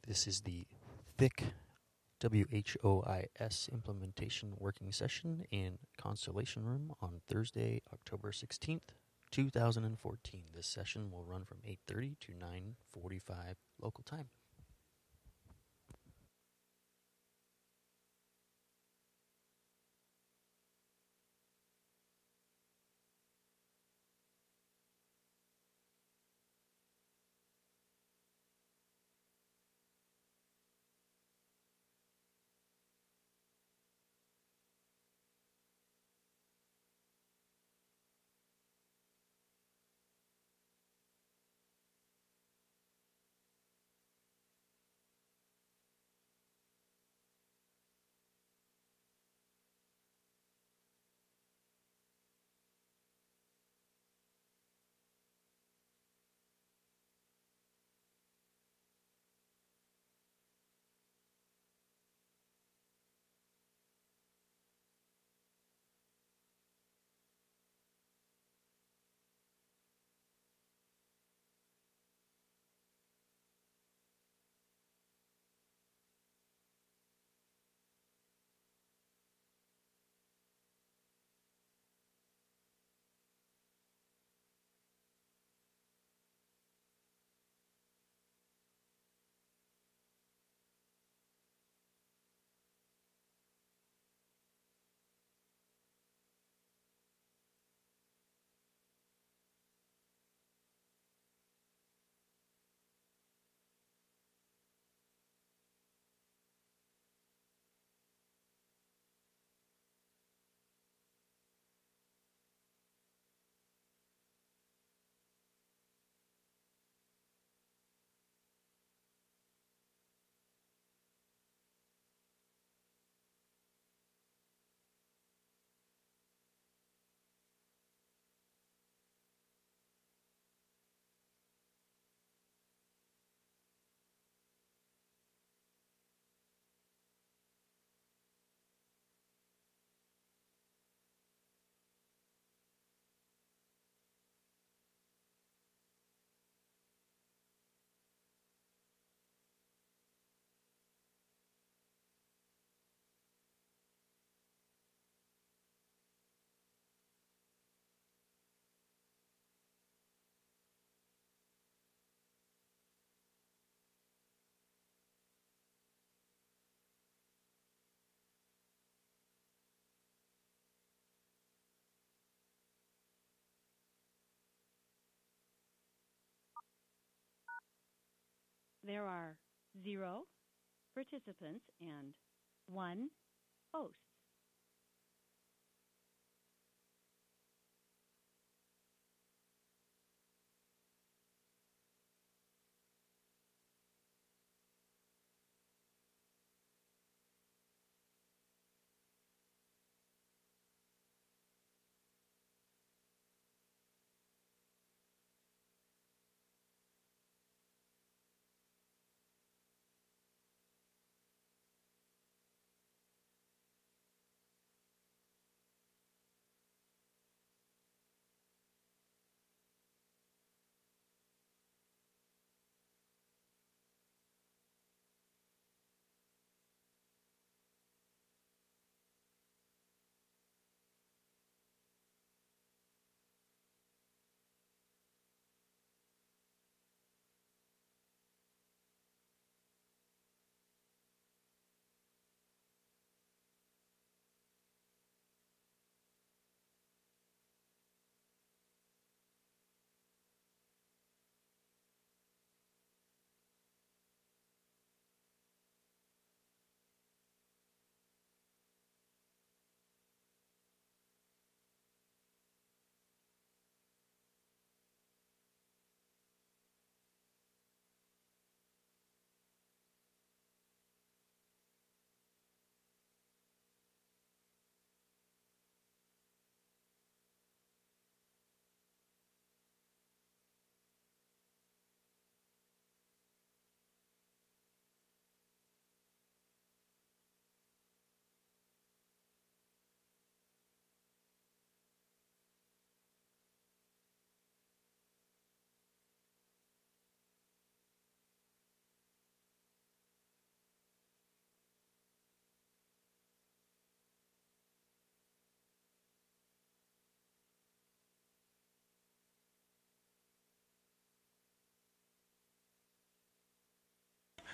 This is the THIC WHOIS implementation working session in Constellation Room on Thursday, October 16th, 2014. This session will run from 8:30 to 9:45 local time. There are 0 participants and 1 host.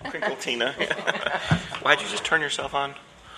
Crinkle Tina. Why'd you just turn yourself on?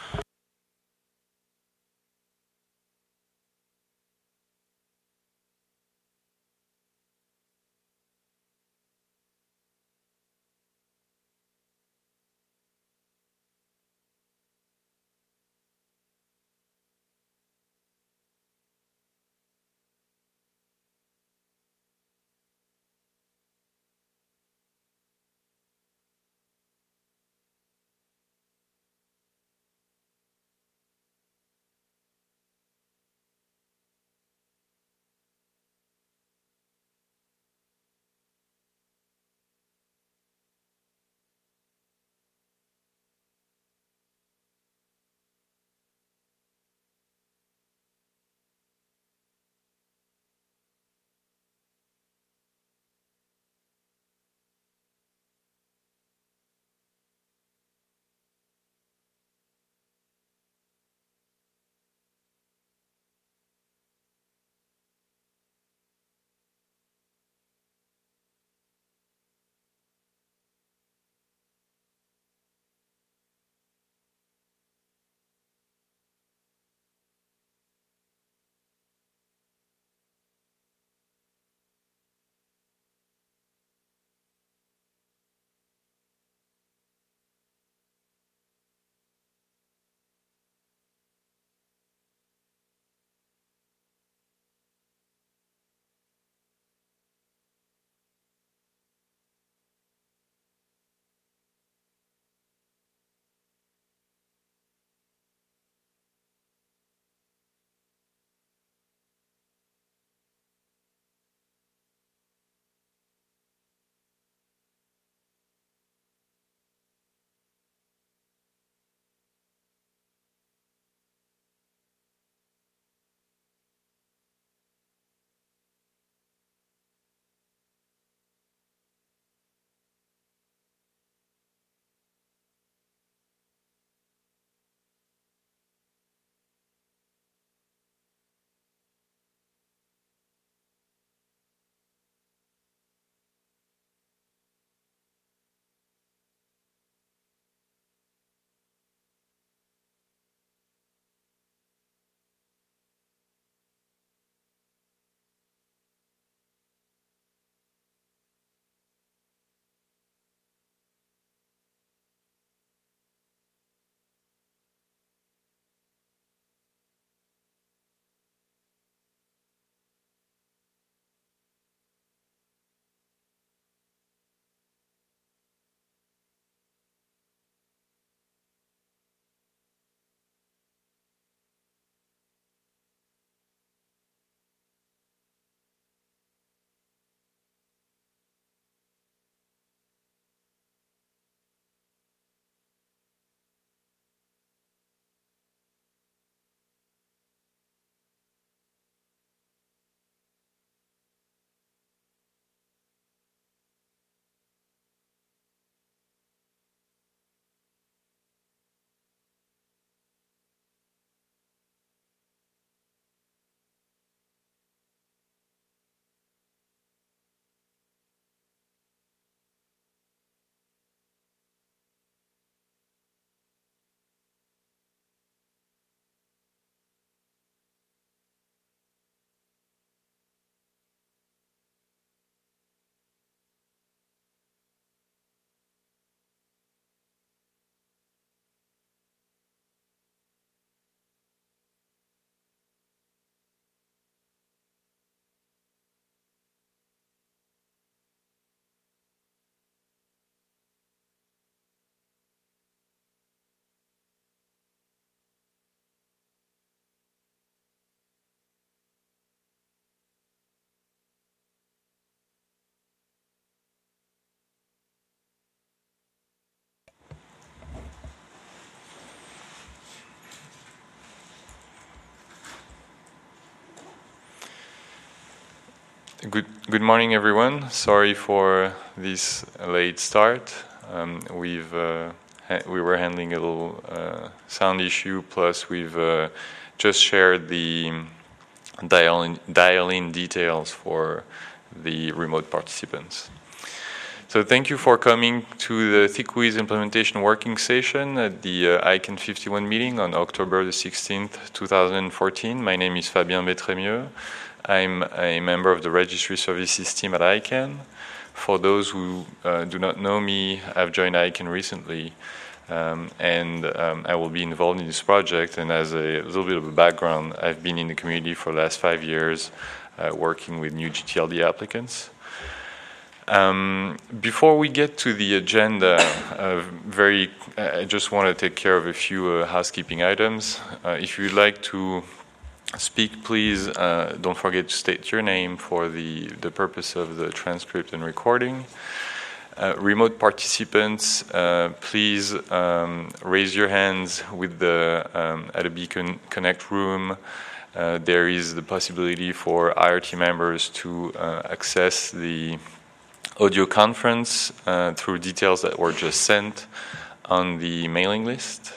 Good morning, everyone. Sorry for this late start. We were handling a little sound issue. Plus, we've just shared the dial-in details for the remote participants. So thank you for coming to the ThickWiz implementation working session at the ICANN 51 meeting on October the 16th, 2014. My name is Fabien Bétrémieux. I'm a member of the Registry Services team at ICANN. For those who do not know me, I've joined ICANN recently, and I will be involved in this project. And as a little bit of a background, I've been in the community for the last 5 years working with new GTLD applicants. Before we get to the agenda, I just want to take care of a few housekeeping items. If you'd like to speak, please don't forget to state your name for the purpose of the transcript and recording. Remote participants, please raise your hands with the Adobe Connect room. There is the possibility for IRT members to access the audio conference through details that were just sent on the mailing list.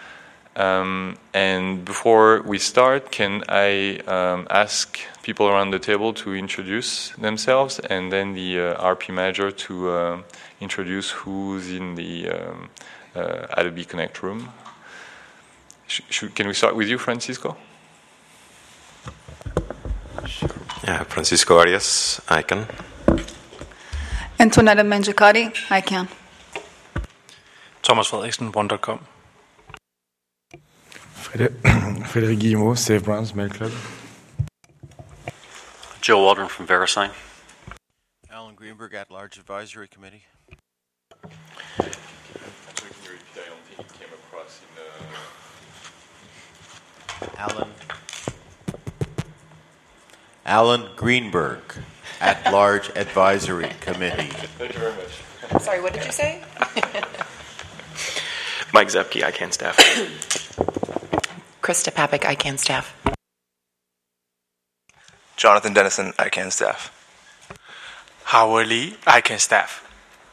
And before we start, can I ask people around the table to introduce themselves, and then the RP manager to introduce who's in the Adobe Connect room? Can we start with you, Francisco? Yeah, Francisco Arias, ICANN. Antonella Mangiacari, ICANN. Thomas Frederiksen, One.com. Frédéric Guillemot, Save Brands, Mail Club. Joe Waldron from VeriSign. Alan Greenberg, At-Large Advisory Committee. Alan Greenberg, At-Large Advisory Committee. Thank you very much. Sorry, what did you say? Mike Zepke, ICANN staff. Krista Papik, ICANN staff. Jonathan Dennison, ICANN staff. Howard Lee, ICANN staff.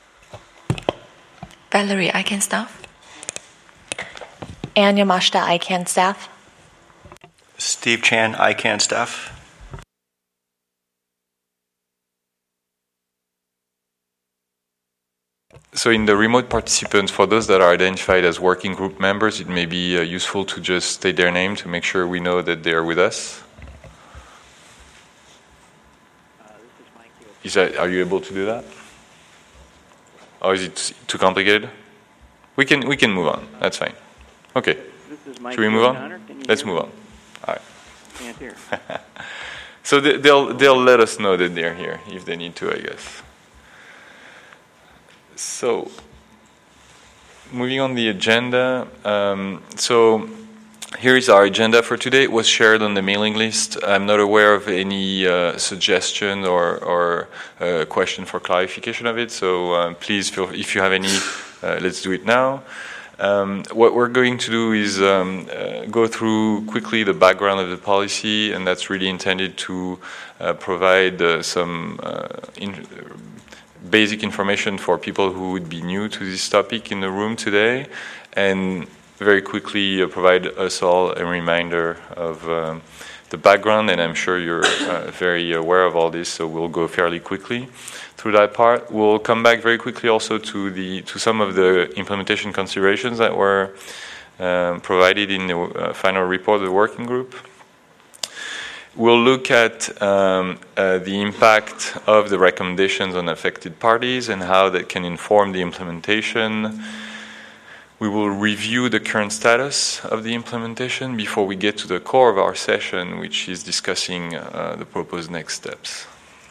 Valerie, ICANN staff. Anya Mashta, ICANN staff. Steve Chan, ICANN staff. So in the remote participants, for those that are identified as working group members, it may be useful to just state their name to make sure we know that they are with us. Are you able to do that? Or is it too complicated? We can move on. That's fine. Okay. Should we move on? Let's move on. All right. Can't hear. So they'll let us know that they're here if they need to, I guess. So, moving on the agenda. So, here is our agenda for today. It was shared on the mailing list. I'm not aware of any suggestion or question for clarification of it. So, please, if you have any, let's do it now. What we're going to do is go through quickly the background of the policy, and that's really intended to provide some basic information for people who would be new to this topic in the room today, and very quickly provide us all a reminder of the background. And I'm sure you're very aware of all this, so we'll go fairly quickly through that part. We'll come back very quickly also to some of the implementation considerations that were provided in the final report of the working group. We'll look at the impact of the recommendations on affected parties and how that can inform the implementation. We will review the current status of the implementation before we get to the core of our session, which is discussing the proposed next steps.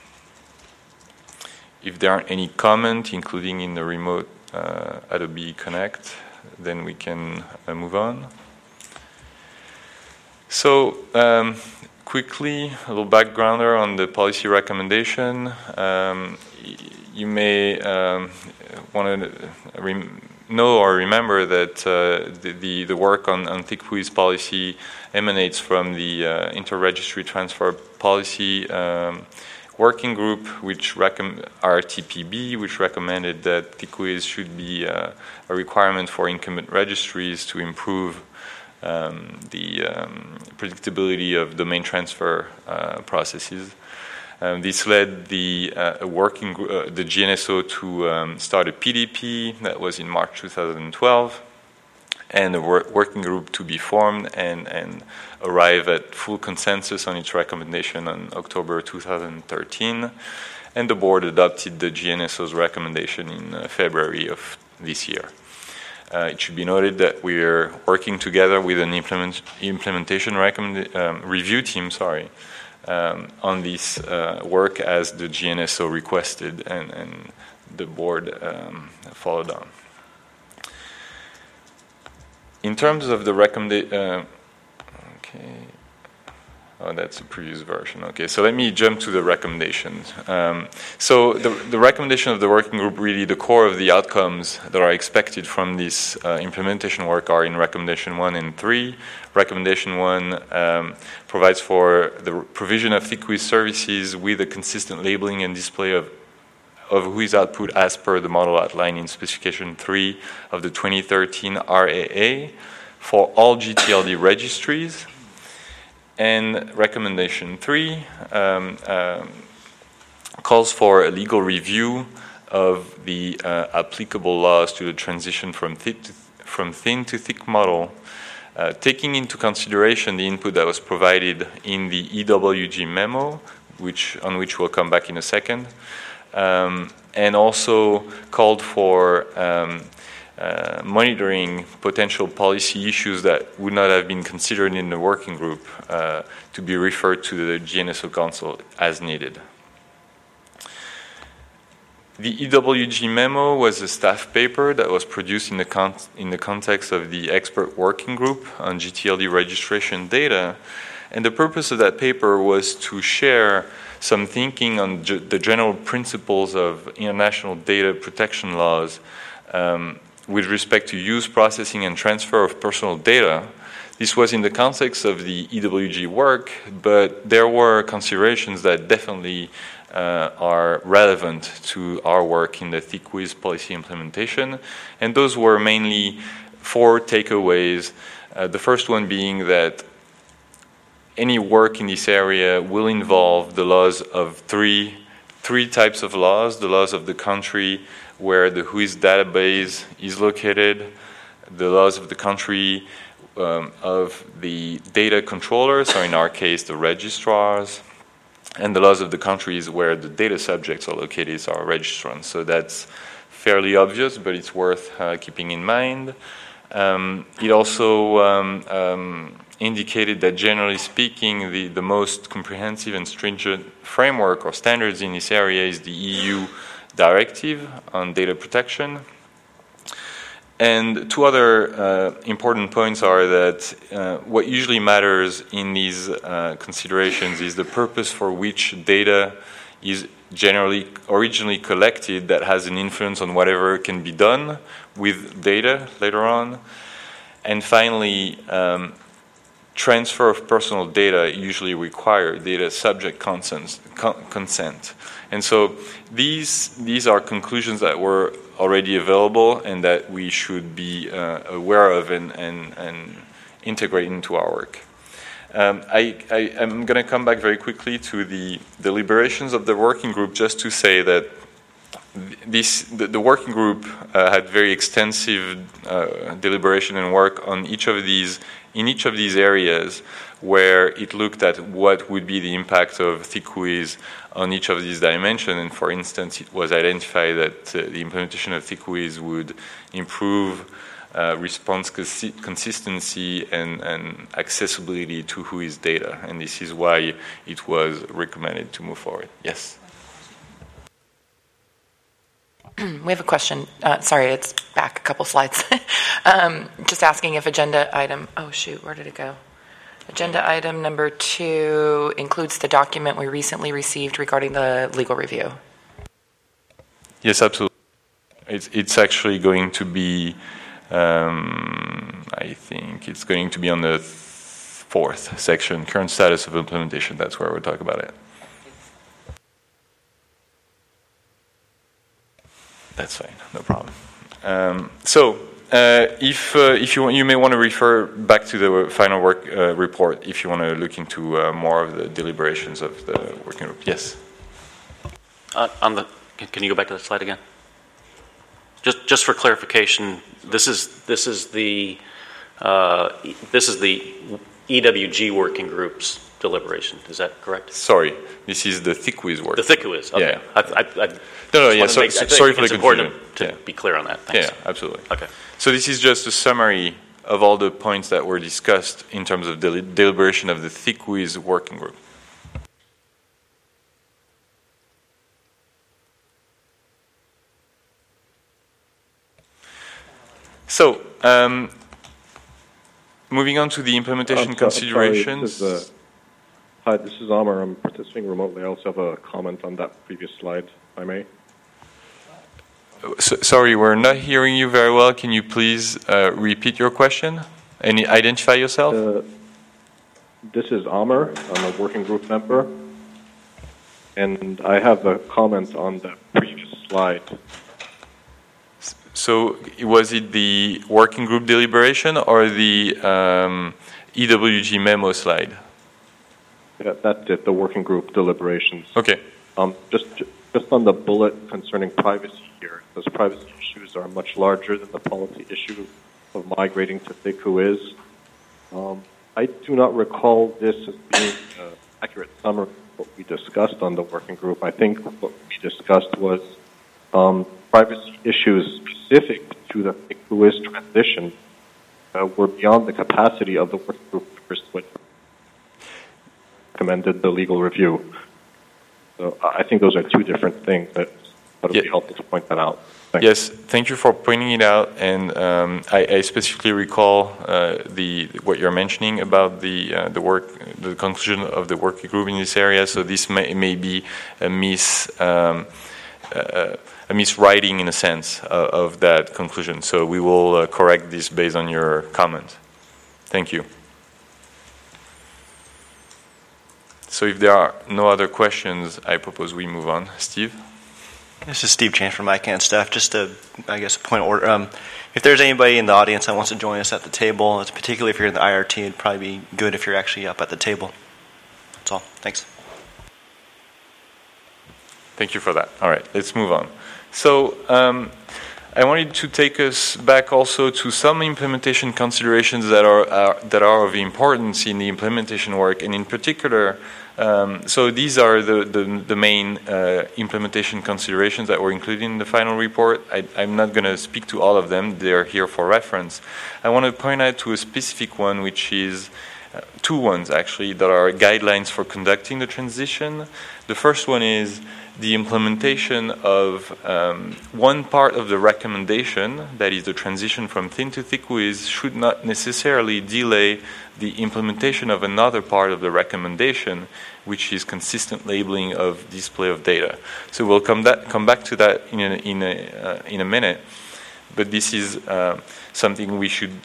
If there aren't any comment, including in the remote Adobe Connect, then we can move on. So, quickly, a little backgrounder on the policy recommendation. You may want to know or remember that the work on ThickWiz policy emanates from the Inter-Registry Transfer Policy Working Group, which RTPB, which recommended that ThickWiz should be a requirement for incumbent registries to improve the predictability of domain transfer processes. This led the the GNSO to start a PDP that was in March 2012, and a working group to be formed and arrive at full consensus on its recommendation on October 2013. And the board adopted the GNSO's recommendation in February of this year. It should be noted that we are working together with an implementation review team, on this work as the GNSO requested, and the board followed on. In terms of the recommendation, oh, that's the previous version. Okay, so let me jump to the recommendations. So the recommendation of the working group, really the core of the outcomes that are expected from this implementation work are in recommendation 1 and 3. Recommendation 1 provides for the provision of ThickWiz services with a consistent labeling and display of WHOIS output as per the model outlined in specification 3 of the 2013 RAA for all GTLD registries. And recommendation 3 calls for a legal review of the applicable laws to the transition from thin to thick model, taking into consideration the input that was provided in the EWG memo, on which we'll come back in a second, and also called for monitoring potential policy issues that would not have been considered in the working group to be referred to the GNSO Council as needed. The EWG memo was a staff paper that was produced in the context of the expert working group on GTLD registration data, and the purpose of that paper was to share some thinking on the general principles of international data protection laws with respect to use, processing, and transfer of personal data. This was in the context of the EWG work, but there were considerations that definitely are relevant to our work in the ThickWiz policy implementation, and those were mainly 4 takeaways. The first one being that any work in this area will involve the laws of three types of laws: the laws of the country where the WHOIS database is located, the laws of the country of the data controllers, or in our case, the registrars, and the laws of the countries where the data subjects are located, so our registrants. So that's fairly obvious, but it's worth keeping in mind. It also indicated that, generally speaking, the most comprehensive and stringent framework or standards in this area is the EU Directive on Data Protection. And 2 other important points are that what usually matters in these considerations is the purpose for which data is originally collected that has an influence on whatever can be done with data later on. And finally, transfer of personal data usually require data subject consent. And so these are conclusions that were already available and that we should be aware of and integrate into our work. I'm going to come back very quickly to the deliberations of the working group, just to say that the working group had very extensive deliberation and work on in each of these areas, where it looked at what would be the impact of ThickWiz on each of these dimensions. And for instance, it was identified that the implementation of ThickWiz would improve response consistency and accessibility to WHOIS data. And this is why it was recommended to move forward. Yes? We have a question. Sorry, it's back a couple slides. Just asking if agenda item, where did it go? Agenda item number 2 includes the document we recently received regarding the legal review. Yes, absolutely. It's actually going to be, I think it's going to be on the 4th section, current status of implementation. That's where we'll talk about it. That's fine, no problem. If you want, you may want to refer back to the final work report if you want to look into more of the deliberations of the working group. Yes? Can you go back to the slide again? Just for clarification, this is the EWG working group's deliberation. Is that correct? Sorry, this is the ThickWiz work. The ThickWiz. Okay. Yeah. Sorry for the confusion. It's important to be clear on that. Thanks. Yeah, absolutely. Okay. So this is just a summary of all the points that were discussed in terms of deliberation of the ThickWiz working group. So, moving on to the implementation considerations. Hi, this is Amar. I'm participating remotely. I also have a comment on that previous slide, if I may. Sorry, we're not hearing you very well. Can you please repeat your question and identify yourself? This is Amar. I'm a working group member. And I have a comment on the previous slide. So was it the working group deliberation or the EWG memo slide? Yeah, that's it, the working group deliberations. Okay. Just on the bullet concerning privacy here, those privacy issues are much larger than the policy issue of migrating to ThickWiz. I do not recall this as being an accurate summary of what we discussed on the working group. I think what we discussed was privacy issues specific to the ThickWiz transition were beyond the capacity of the working group members to recommended the legal review. So I think those are two different things. That would be helpful to point that out. Thanks. Yes, thank you for pointing it out. And I specifically recall what you're mentioning about the conclusion of the working group in this area. So this may be a miswriting in a sense of that conclusion. So we will correct this based on your comment. Thank you. So if there are no other questions, I propose we move on. Steve? This is Steve Chan from ICANN staff. Just a point of order. If there's anybody in the audience that wants to join us at the table, it's particularly if you're in the IRT, it'd probably be good if you're actually up at the table. That's all. Thanks. Thank you for that. All right, let's move on. So I wanted to take us back also to some implementation considerations that are of importance in the implementation work, and in particular, so these are the main implementation considerations that were included in the final report. I'm not going to speak to all of them. They're here for reference. I want to point out to a specific one, which is two ones actually that are guidelines for conducting the transition. The first one is the implementation of one part of the recommendation, that is the transition from thin to ThickWiz, should not necessarily delay the implementation of another part of the recommendation, which is consistent labeling of display of data. So we'll come back to that in a minute, but this is something we should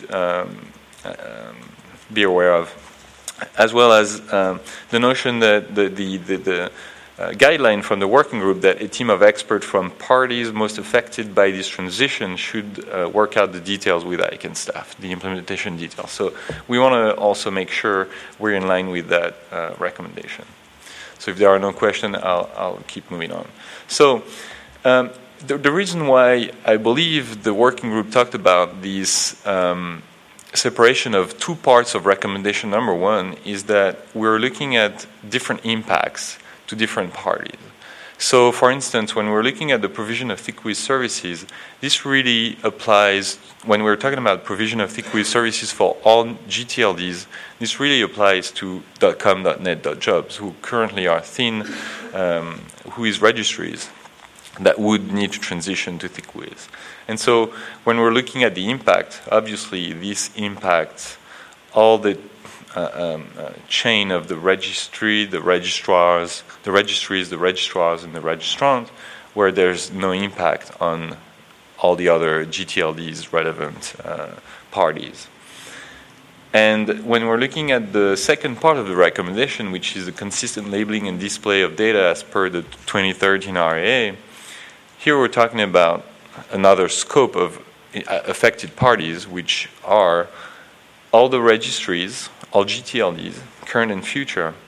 be aware of, as well as the notion that the guideline from the working group that a team of experts from parties most affected by this transition should work out the details with ICANN staff, the implementation details. So we want to also make sure we're in line with that recommendation. So if there are no questions, I'll keep moving on. So the reason why I believe the working group talked about these separation of two parts of recommendation number one is that we're looking at different impacts to different parties. So, for instance, when we're looking at the provision of ThickWiz services, this really applies, when we're talking about provision of ThickWiz services for all GTLDs, this really applies to .com, .net, .jobs, who currently are thin, who is registries that would need to transition to ThickWiz. And so, when we're looking at the impact, obviously this impacts all the chain of the registry, the registrars, the registries, the registrars, and the registrants, where there's no impact on all the other GTLD's relevant parties. And when we're looking at the second part of the recommendation, which is the consistent labeling and display of data as per the 2013 RAA, here we're talking about another scope of affected parties, which are all the registries, all GTLDs, current and future,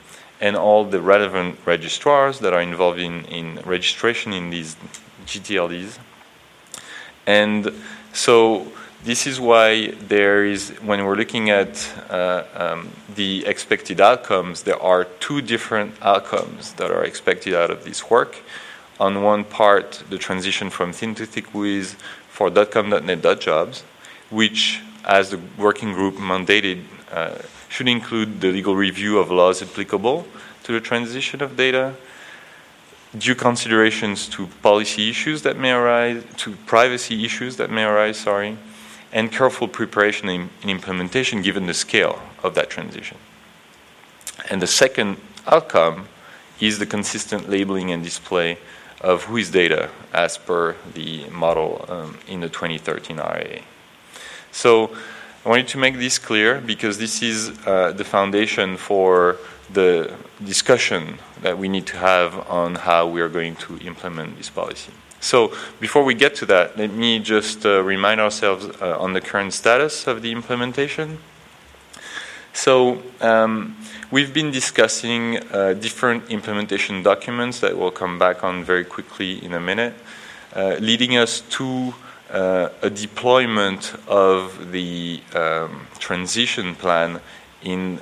and all the relevant registrars that are involved in registration in these GTLDs. And so this is why there is, when we're looking at the expected outcomes, there are two different outcomes that are expected out of this work. On one part, the transition from thin to thick WHOIS for .com.net.jobs, which, as the working group mandated, should include the legal review of laws applicable to the transition of data, due considerations to policy issues that may arise, to privacy issues that may arise, and careful preparation and implementation given the scale of that transition. And the second outcome is the consistent labeling and display of WHOIS data as per the model in the 2013 RIA. So I wanted to make this clear because this is the foundation for the discussion that we need to have on how we are going to implement this policy. So before we get to that, let me just remind ourselves on the current status of the implementation. So we've been discussing different implementation documents that we'll come back on very quickly in a minute, leading us to a deployment of the transition plan in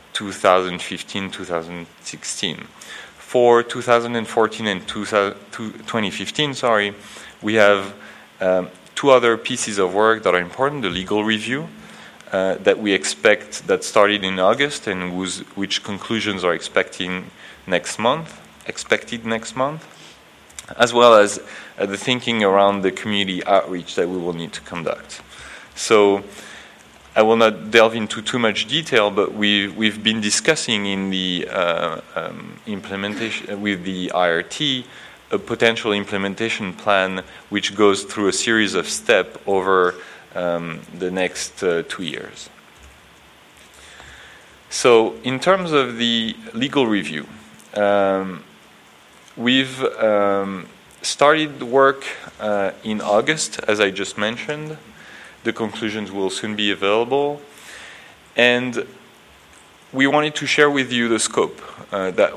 2015-2016. For 2014 and 2015, we have two other pieces of work that are important: the legal review that we expect, that started in August and which conclusions are expected next month, as well as the thinking around the community outreach that we will need to conduct. So I will not delve into too much detail, but we've been discussing in the implementation with the IRT a potential implementation plan which goes through a series of steps over the next 2 years. So in terms of the legal review, we've started work in August, as I just mentioned. The conclusions will soon be available. And we wanted to share with you the scope that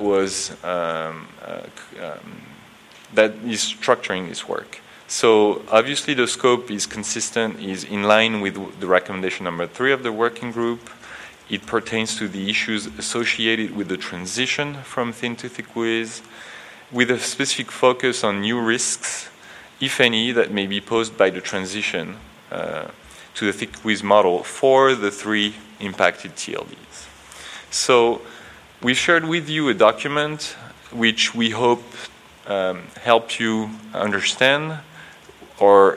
is structuring this work. So obviously the scope is consistent, is in line with the recommendation number 3 of the working group. It pertains to the issues associated with the transition from thin to thick WHOIS, with a specific focus on new risks, if any, that may be posed by the transition to the thick WHOIS model for the 3 impacted TLDs. So we've shared with you a document which we hope help you understand or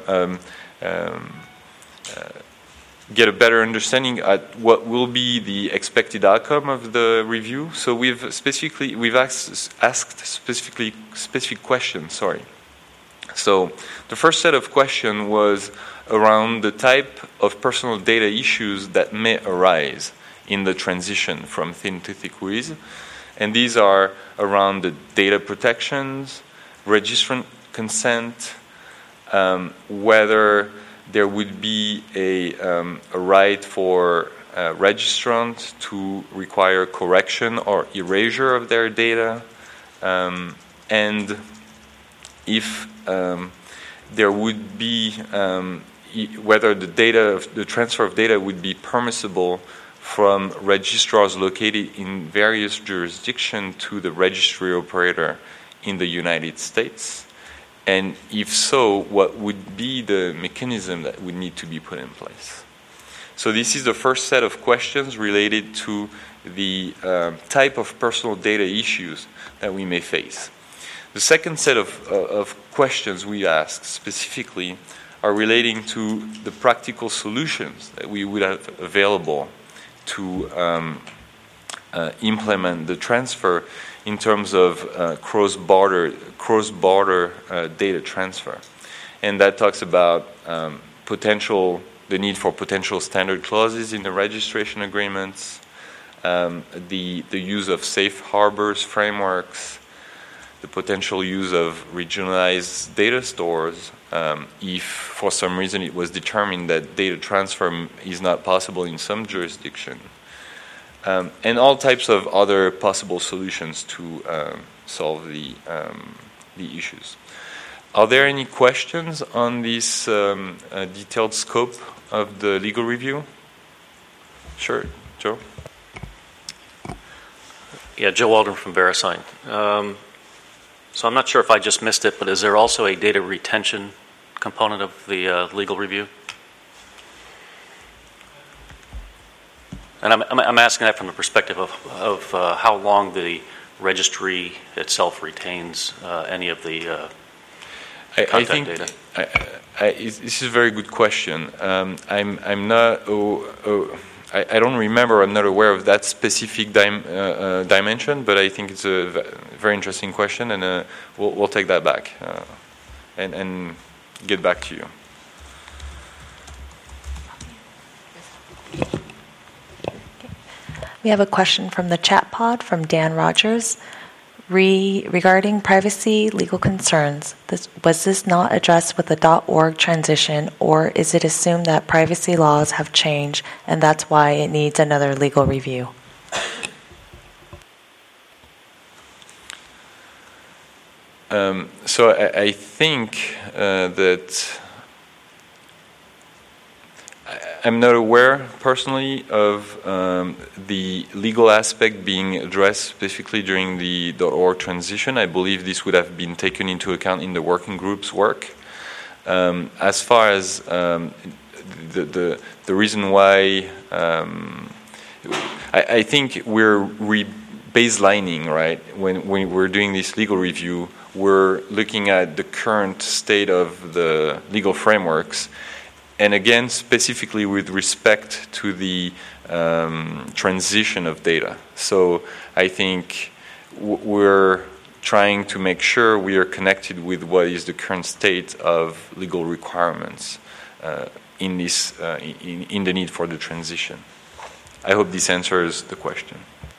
get a better understanding at what will be the expected outcome of the review. So we've asked specific questions. So the first set of questions was around the type of personal data issues that may arise in the transition from thin to thick WHOIS, and these are around the data protections, registrant consent, whether there would be a right for registrants to require correction or erasure of their data, and if there would be whether the transfer of data would be permissible from registrars located in various jurisdictions to the registry operator in the United States. And if so, what would be the mechanism that would need to be put in place? So this is the first set of questions related to the type of personal data issues that we may face. The second set of questions we asked specifically are relating to the practical solutions that we would have available to implement the transfer in terms of cross-border data transfer. And that talks about the need for potential standard clauses in the registration agreements, the use of safe harbors frameworks, the potential use of regionalized data stores if for some reason it was determined that data transfer is not possible in some jurisdiction. and all types of other possible solutions to solve the issues. Are there any questions on this detailed scope of the legal review? Sure, Joe? Yeah, Joe Waldron from VeriSign. So I'm not sure if I just missed it, but is there also a data retention component of the legal review? And I'm asking that from the perspective of how long the registry itself retains any of the contact data. This is a very good question. I'm not. I don't remember. I'm not aware of that specific dimension, but I think it's a very interesting question, and we'll take that back and get back to you. We have a question from the chat pod from Dan Rogers regarding privacy legal concerns. Was this not addressed with the .org transition, or is it assumed that privacy laws have changed and that's why it needs another legal review? So I think that I'm not aware personally of the legal aspect being addressed specifically during the .org transition. I believe this would have been taken into account in the working group's work. As far as the reason why, I think we're baselining, right? When we're doing this legal review, we're looking at the current state of the legal frameworks. And again, specifically with respect to the transition of data. So I think we're trying to make sure we are connected with what is the current state of legal requirements in this in the need for the transition. I hope this answers the question.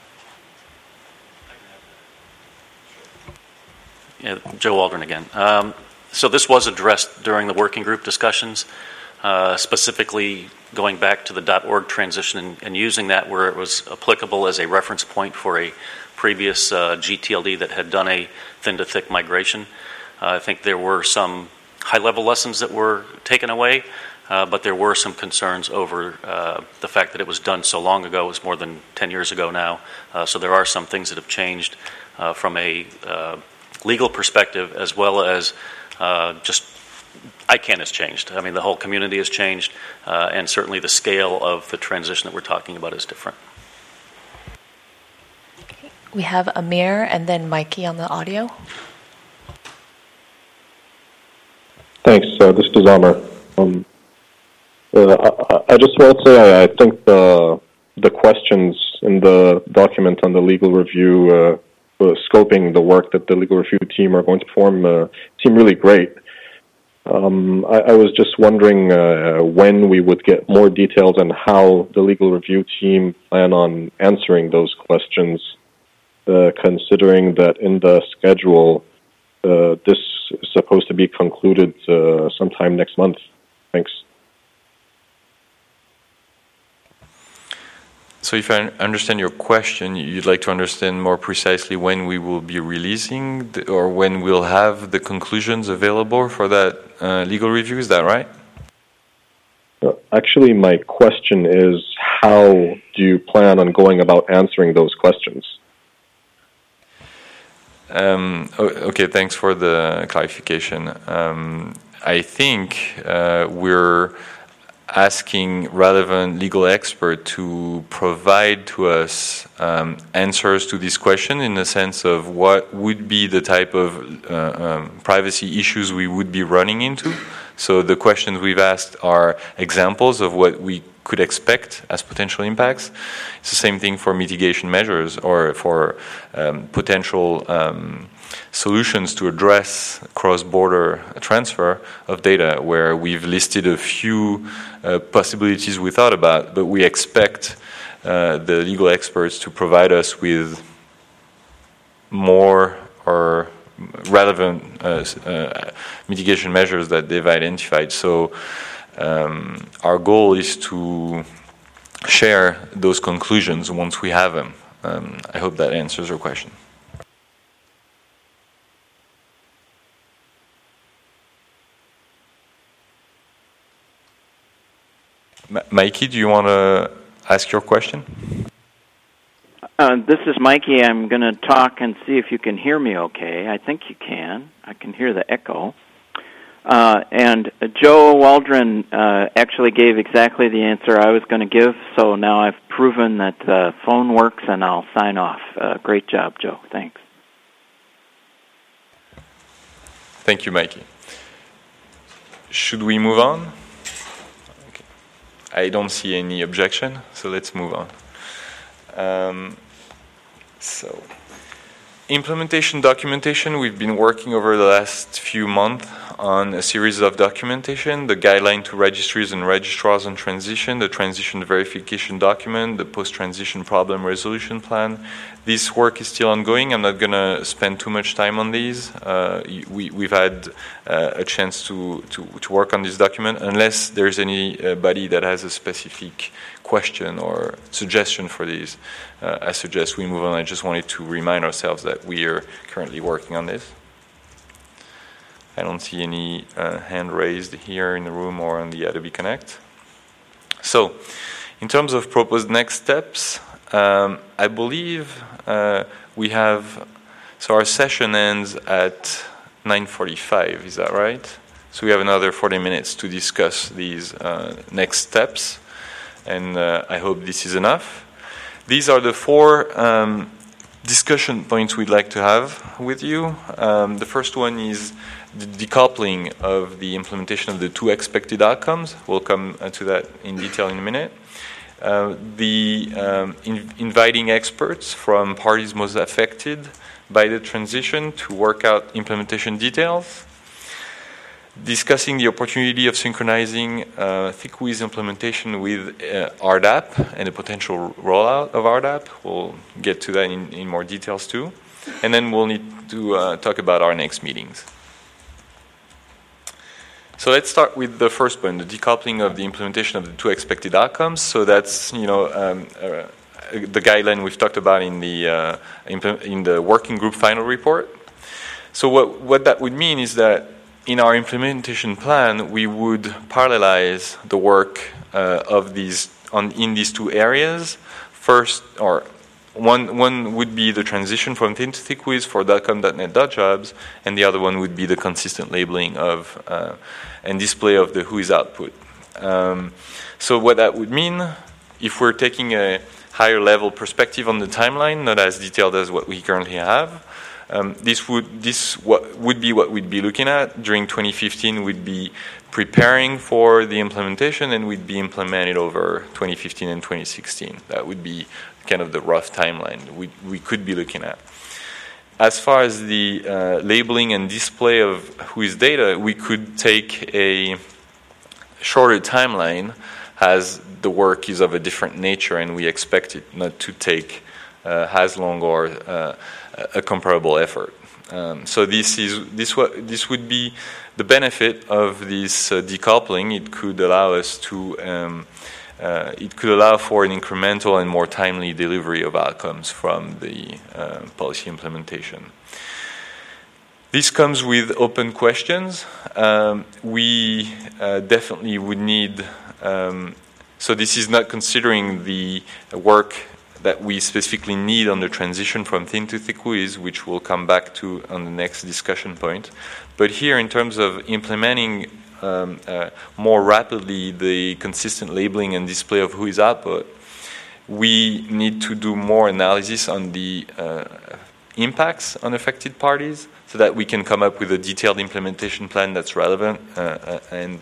Yeah, Joe Waldron again. So this was addressed during the working group discussions. Specifically going back to the .org transition and using that where it was applicable as a reference point for a previous GTLD that had done a thin-to-thick migration. I think there were some high-level lessons that were taken away, but there were some concerns over the fact that it was done so long ago. It was more than 10 years ago now. So there are some things that have changed from a legal perspective as well as just ICANN has changed. I mean, the whole community has changed, and certainly the scale of the transition that we're talking about is different. We have Amir and then Mikey on the audio. Thanks. This is Amir. I just want to say I think the questions in the document on the legal review, scoping the work that the legal review team are going to perform, seem really great. I was just wondering when we would get more details on how the legal review team plan on answering those questions, considering that in the schedule this is supposed to be concluded sometime next month. Thanks. So if I understand your question, you'd like to understand more precisely when we will be releasing or when we'll have the conclusions available for that legal review, is that right? Actually, my question is, how do you plan on going about answering those questions? Okay, thanks for the clarification. I think we're asking relevant legal expert to provide to us answers to this question in the sense of what would be the type of privacy issues we would be running into. So the questions we've asked are examples of what we could expect as potential impacts. It's the same thing for mitigation measures or for potential solutions to address cross-border transfer of data, where we've listed a few possibilities we thought about, but we expect the legal experts to provide us with more or relevant mitigation measures that they've identified. So our goal is to share those conclusions once we have them. I hope that answers your question. Mikey, do you want to ask your question? This is Mikey. I'm going to talk and see if you can hear me okay. I think you can. I can hear the echo. And Joe Waldron actually gave exactly the answer I was going to give, so now I've proven that the phone works, and I'll sign off. Great job, Joe. Thanks. Thank you, Mikey. Should we move on? Okay. I don't see any objection, so let's move on. So, implementation documentation, we've been working over the last few months on a series of documentation, the guideline to registries and registrars on transition, the transition verification document, the post-transition problem resolution plan. This work is still ongoing. I'm not going to spend too much time on these. We've had a chance to work on this document, unless there's anybody that has a specific question or suggestion for these. I suggest we move on. I just wanted to remind ourselves that we are currently working on this. I don't see any hand raised here in the room or on the Adobe Connect. So, in terms of proposed next steps, I believe we have, so our session ends at 9:45, is that right? So we have another 40 minutes to discuss these next steps, and I hope this is enough. These are the 4 discussion points we'd like to have with you. The first one is the decoupling of the implementation of the 2 expected outcomes. We'll come to that in detail in a minute. Inviting experts from parties most affected by the transition to work out implementation details. Discussing the opportunity of synchronizing ThinkWiz implementation with RDAP and the potential rollout of RDAP. We'll get to that in more details too. And then we'll need to talk about our next meetings. So let's start with the first point, the decoupling of the implementation of the 2 expected outcomes. So that's, the guideline we've talked about in the working group final report. So what that would mean is that in our implementation plan, we would parallelize the work of in these 2 areas. First, or one would be the transition from Thin to ThinkWiz for .com.net.jobs, and the other one would be the consistent labeling of and display of the WHOIS output. So what that would mean, if we're taking a higher level perspective on the timeline, not as detailed as what we currently have, this would be what we'd be looking at. During 2015, we'd be preparing for the implementation, and we'd be implemented over 2015 and 2016. That would be kind of the rough timeline we could be looking at. As far as the labeling and display of WHOIS data, we could take a shorter timeline as the work is of a different nature, and we expect it not to take as long or a comparable effort. So this would be the benefit of this decoupling. It could allow us to it could allow for an incremental and more timely delivery of outcomes from the policy implementation. This comes with open questions. We definitely would need, so this is not considering the work that we specifically need on the transition from Thin to ThinkWiz, which we'll come back to on the next discussion point. But here, in terms of implementing more rapidly the consistent labeling and display of WHOIS output, we need to do more analysis on the impacts on affected parties so that we can come up with a detailed implementation plan that's relevant and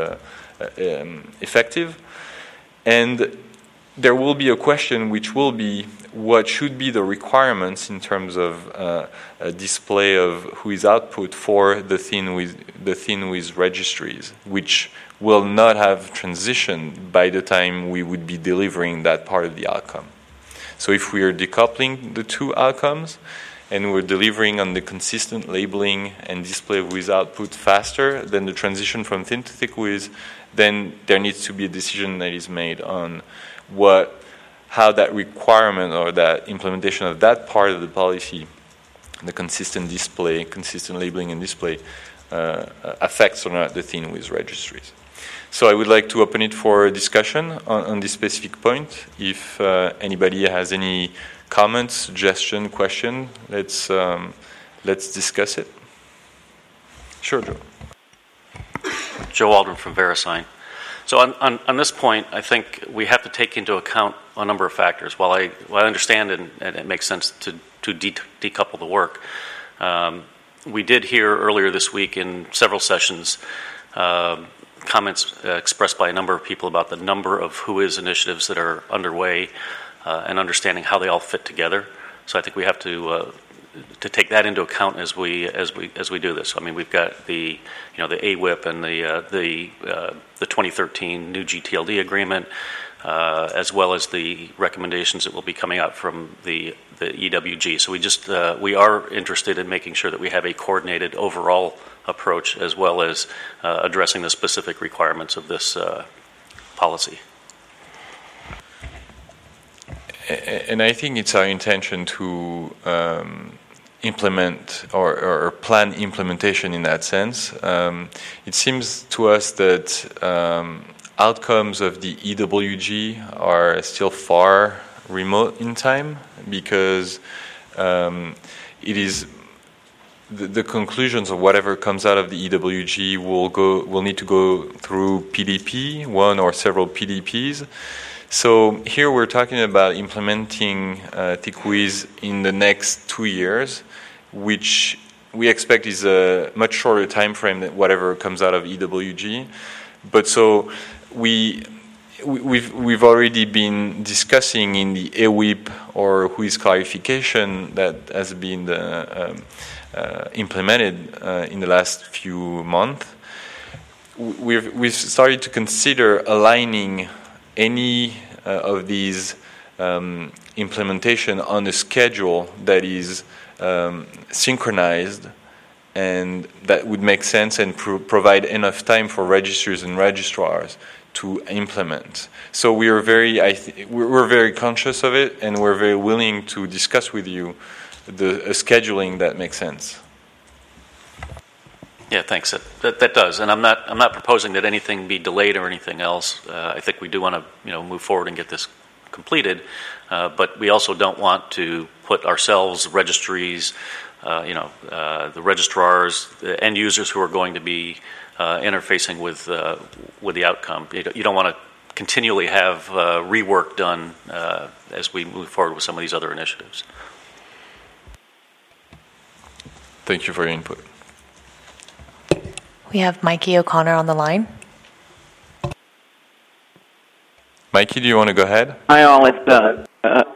effective. And there will be a question which will be what should be the requirements in terms of a display of WHOIS output for the ThinWiz registries, which will not have transitioned by the time we would be delivering that part of the outcome. So if we are decoupling the 2 outcomes and we're delivering on the consistent labeling and display of WHOIS output faster than the transition from Thin to ThinkWiz, then there needs to be a decision that is made on how that requirement or that implementation of that part of the policy, the consistent labeling and display, affects or not the thin width registries. So I would like to open it for discussion on this specific point. If anybody has any comments, suggestion, question, let's discuss it. Sure, Joe. Joe Waldron from VeriSign. So on this point, I think we have to take into account a number of factors. While I understand and it makes sense to decouple the work, we did hear earlier this week in several sessions comments expressed by a number of people about the number of WHOIS initiatives that are underway and understanding how they all fit together. So I think we have to take that into account as we do this. I mean, we've got the AWIP and the 2013 new GTLD agreement, as well as the recommendations that will be coming out from the EWG. So we are interested in making sure that we have a coordinated overall approach, as well as addressing the specific requirements of this policy. And I think it's our intention to implement or plan implementation in that sense. It seems to us that outcomes of the EWG are still far remote in time, because it is the conclusions of whatever comes out of the EWG will need to go through PDP, one or several PDPs. So here we're talking about implementing TIC-WHOIS in the next 2 years, which we expect is a much shorter time frame than whatever comes out of EWG. But so we've already been discussing in the AWIP or WHOIS clarification that has been implemented in the last few months. We've started to consider aligning any of these implementation on a schedule that is synchronized and that would make sense and provide enough time for registers and registrars to implement. So we are we're very conscious of it, and we're very willing to discuss with you a scheduling that makes sense. Yeah, thanks. That does, and I'm not proposing that anything be delayed or anything else. I think we do want to move forward and get this completed, but we also don't want to put ourselves, registries, the registrars, the end users who are going to be interfacing with the outcome. You don't want to continually have rework done as we move forward with some of these other initiatives. Thank you for your input. We have Mikey O'Connor on the line. Mikey, do you want to go ahead? Hi, all. It's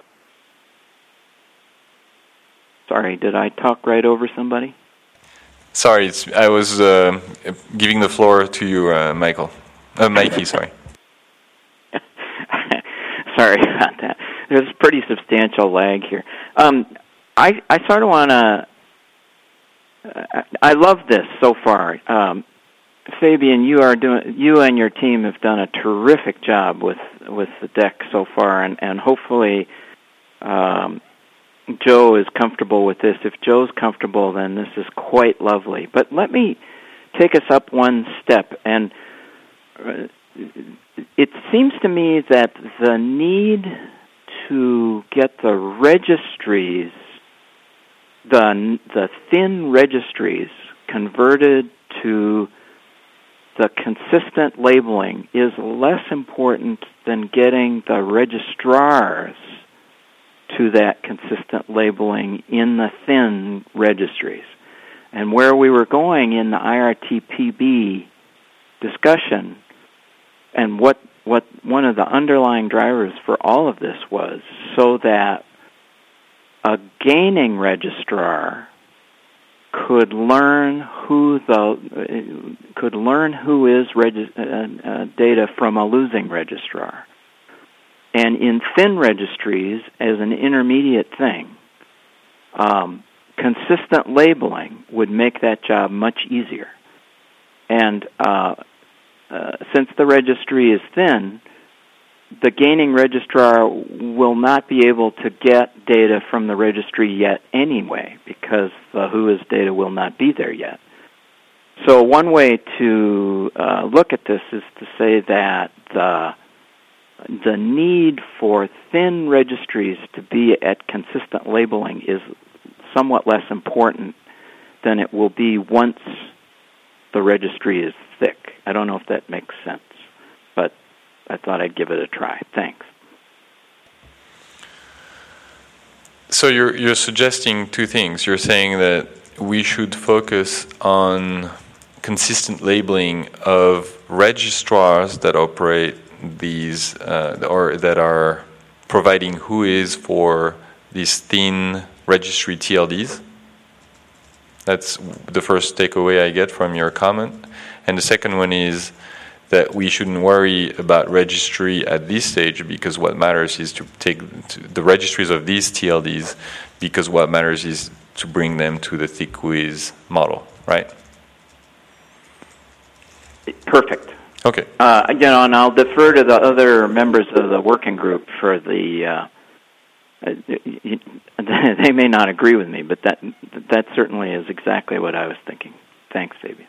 sorry, did I talk right over somebody? Sorry, I was giving the floor to you, Michael. Mikey, sorry. Sorry about that. There's a pretty substantial lag here. I sort of want to. I love this so far. Fabian, you and your team have done a terrific job with the deck so far, and hopefully Joe is comfortable with this. If Joe's comfortable, then this is quite lovely. But let me take us up one step, and it seems to me that the need to get the registries, the thin registries, converted to the consistent labeling is less important than getting the registrars to that consistent labeling in the thin registries. And where we were going in the IRTPB discussion, and what one of the underlying drivers for all of this was, so that a gaining registrar could learn who is data from a losing registrar. And in thin registries, as an intermediate thing, consistent labeling would make that job much easier. And since the registry is thin, the gaining registrar will not be able to get data from the registry yet anyway, because the WHOIS data will not be there yet. So one way to look at this is to say that the need for thin registries to be at consistent labeling is somewhat less important than it will be once the registry is thick. I don't know if that makes sense, but I thought I'd give it a try. Thanks. So you're suggesting two things. You're saying that we should focus on consistent labeling of registrars that operate these or that are providing WHOIS for these thin registry TLDs. That's the first takeaway I get from your comment. And the second one is that we shouldn't worry about registry at this stage, because what matters is to take the registries of these TLDs, because what matters is to bring them to the thick WHOIS model, right? Perfect. Okay. And I'll defer to the other members of the working group for the. They may not agree with me, but that certainly is exactly what I was thinking. Thanks, Fabian.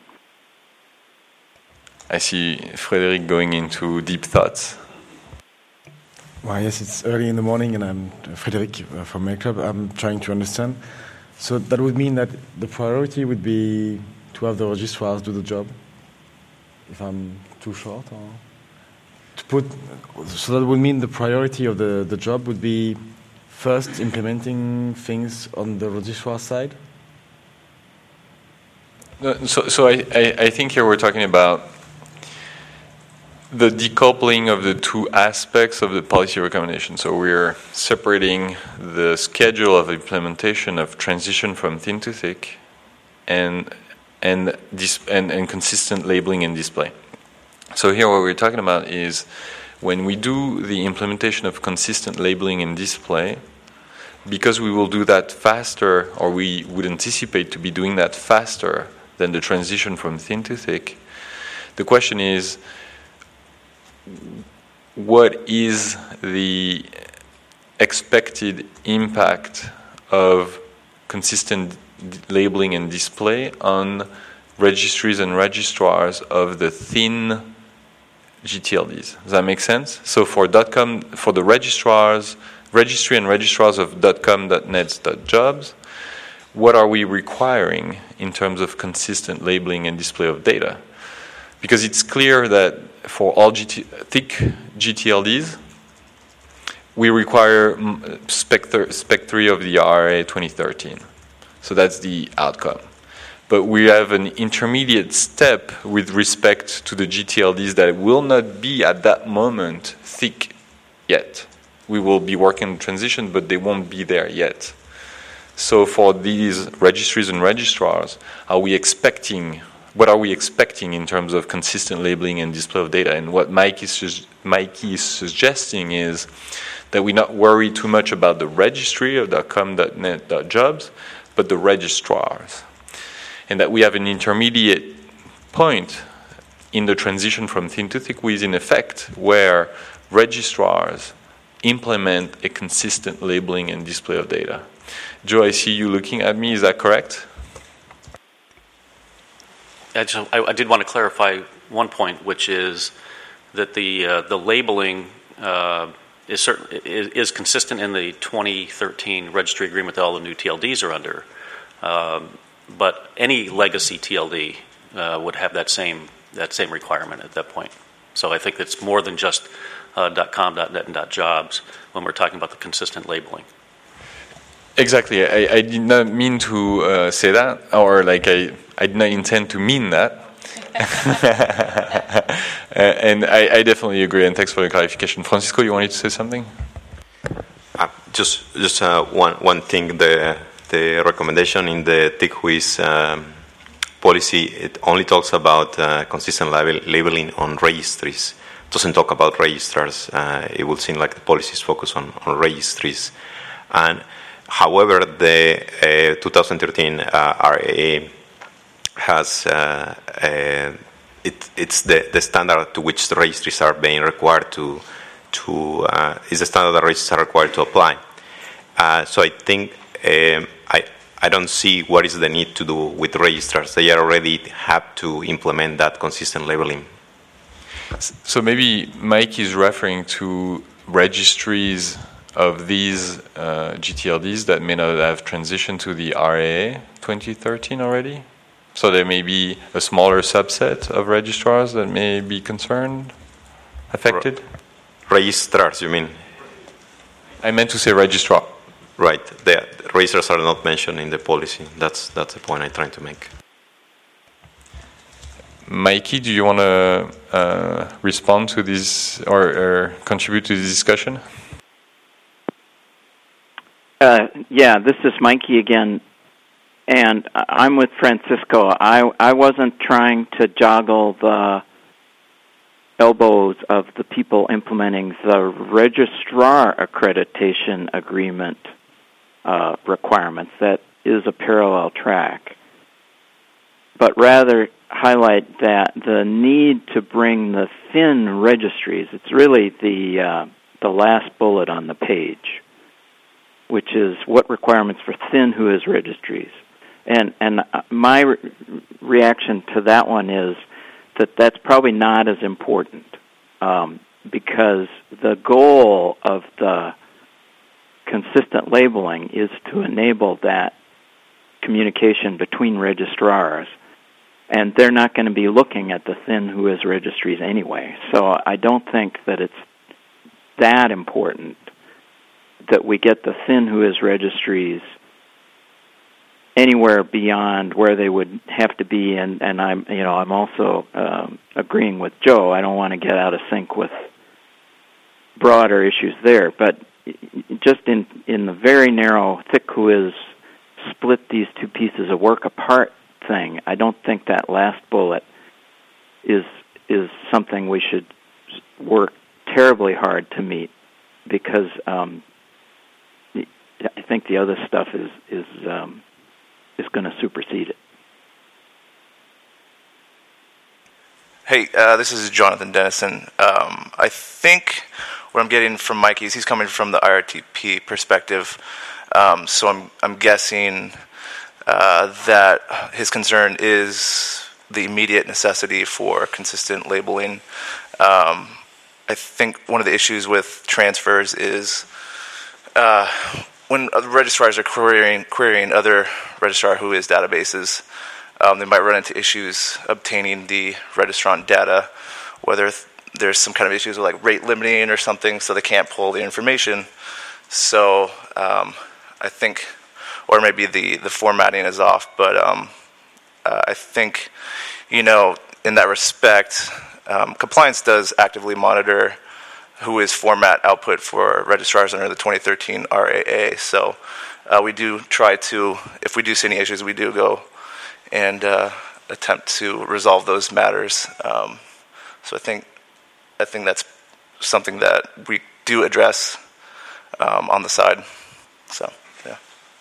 I see Frédéric going into deep thoughts. Well, yes, it's early in the morning, and I'm Frédéric from Mail Club. I'm trying to understand. So that would mean that the priority would be to have the registrars do the job, if I'm too short, or to put. So that would mean the priority of the job would be first implementing things on the registrar side. So I think here we're talking about the decoupling of the two aspects of the policy recommendation. So we're separating the schedule of implementation of transition from thin to thick and consistent labeling and display. So here what we're talking about is when we do the implementation of consistent labeling and display, because we will do that faster, or we would anticipate to be doing that faster than the transition from thin to thick, the question is, what is the expected impact of consistent labeling and display on registries and registrars of the thin GTLDs? Does that make sense? So for .com, for the registry and registrars of .com, .net, .jobs, what are we requiring in terms of consistent labeling and display of data? Because it's clear that for all thick GTLDs, we require Spec 3 of the RA 2013. So that's the outcome. But we have an intermediate step with respect to the GTLDs that will not be at that moment thick yet. We will be working on transition, but they won't be there yet. So for these registries and registrars, what are we expecting in terms of consistent labeling and display of data? And what Mike is suggesting is that we not worry too much about the registry of .com, .net, .jobs, but the registrars. And that we have an intermediate point in the transition from thin to thick WHOIS in effect, where registrars implement a consistent labeling and display of data. Joe, I see you looking at me. Is that correct? I did want to clarify one point, which is that the labeling is consistent in the 2013 registry agreement that all the new TLDs are under. But any legacy TLD would have that same requirement at that point. So I think it's more than just .com, .net, and .jobs when we're talking about the consistent labeling. Exactly. I did not mean to say that, or like I did not intend to mean that. And I definitely agree, and thanks for the clarification. Francisco, you wanted to say something? Just one thing. The recommendation in the thick WHOIS policy, it only talks about consistent labeling on registries. It doesn't talk about registrars. It would seem like the policy is focused on registries. And however, the 2013 RAA has it's the standard to which the registries are being required to is the standard that registers are required to apply. So I think I don't see what is the need to do with registrars. They already have to implement that consistent labeling. So maybe Mike is referring to registries of these GTLDs that may not have transitioned to the RAA 2013 already? So there may be a smaller subset of registrars that may be concerned, affected? Registrars, you mean? I meant to say registrar. Right. The registrars are not mentioned in the policy. That's the point I'm trying to make. Mikey, do you want to respond to this or contribute to this discussion? Yeah, this is Mikey again, and I'm with Francisco. I wasn't trying to joggle the elbows of the people implementing the registrar accreditation agreement requirements. That is a parallel track, but rather highlight that the need to bring the thin registries, it's really the last bullet on the page, which is what requirements for thin WHOIS registries. And my reaction to that one is that that's probably not as important because the goal of the consistent labeling is to enable that communication between registrars, and they're not going to be looking at the thin WHOIS registries anyway. So I don't think that it's that important that we get the thin WHOIS registries anywhere beyond where they would have to be, and I'm also agreeing with Joe. I don't want to get out of sync with broader issues there, but just in the very narrow thick WHOIS split these two pieces of work apart thing, I don't think that last bullet is something we should work terribly hard to meet, because I think the other stuff is going to supersede it. Hey, this is Jonathan Dennison. I think what I'm getting from Mikey is he's coming from the IRTP perspective. So I'm guessing that his concern is the immediate necessity for consistent labeling. I think one of the issues with transfers is when other registrars are querying other registrar WHOIS databases, they might run into issues obtaining the registrant data, whether there's some kind of issues with like rate limiting or something, so they can't pull the information. So I think, or maybe the formatting is off, but I think, in that respect, compliance does actively monitor WHOIS format output for registrars under the 2013 RAA. So we do try to, if we do see any issues, we do go and attempt to resolve those matters. So I think that's something that we do address on the side. So yeah.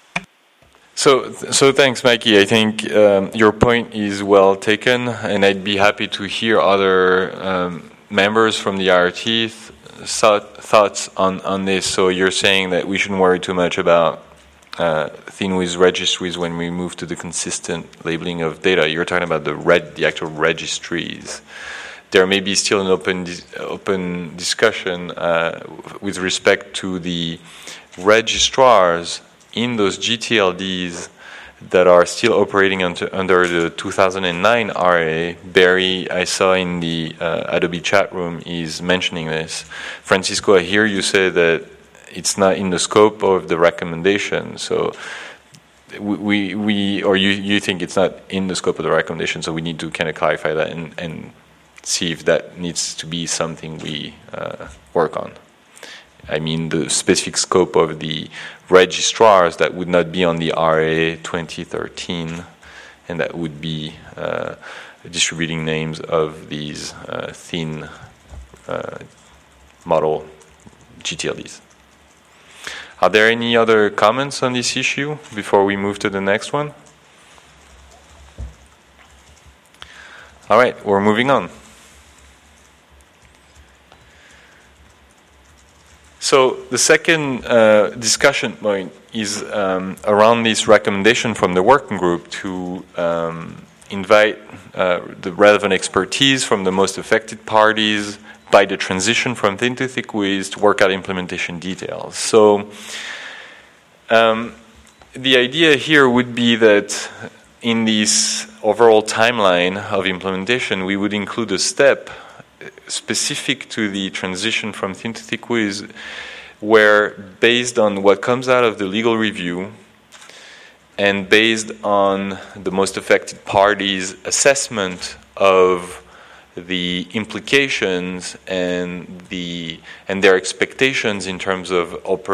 So thanks, Mikey. I think your point is well taken, and I'd be happy to hear other members from the IRT thoughts on this. So you're saying that we shouldn't worry too much about thin WHOIS registries when we move to the consistent labeling of data. You're talking about the actual registries. There may be still an open discussion with respect to the registrars in those GTLDs that are still operating under the 2009 RA. Barry, I saw in the Adobe chat room, is mentioning this. Francisco, I hear you say that it's not in the scope of the recommendation. So you think it's not in the scope of the recommendation, so we need to kind of clarify that and see if that needs to be something we work on. I mean, the specific scope of the registrars that would not be on the RA 2013, and that would be distributing names of these thin model GTLDs. Are there any other comments on this issue before we move to the next one? All right, we're moving on. So the second discussion point is around this recommendation from the working group to invite the relevant expertise from the most affected parties by the transition from thin to thick WIS to work out implementation details. So the idea here would be that in this overall timeline of implementation, we would include a step specific to the transition from thin to thick WIS, where based on what comes out of the legal review and based on the most affected parties' assessment of the implications and their expectations in terms of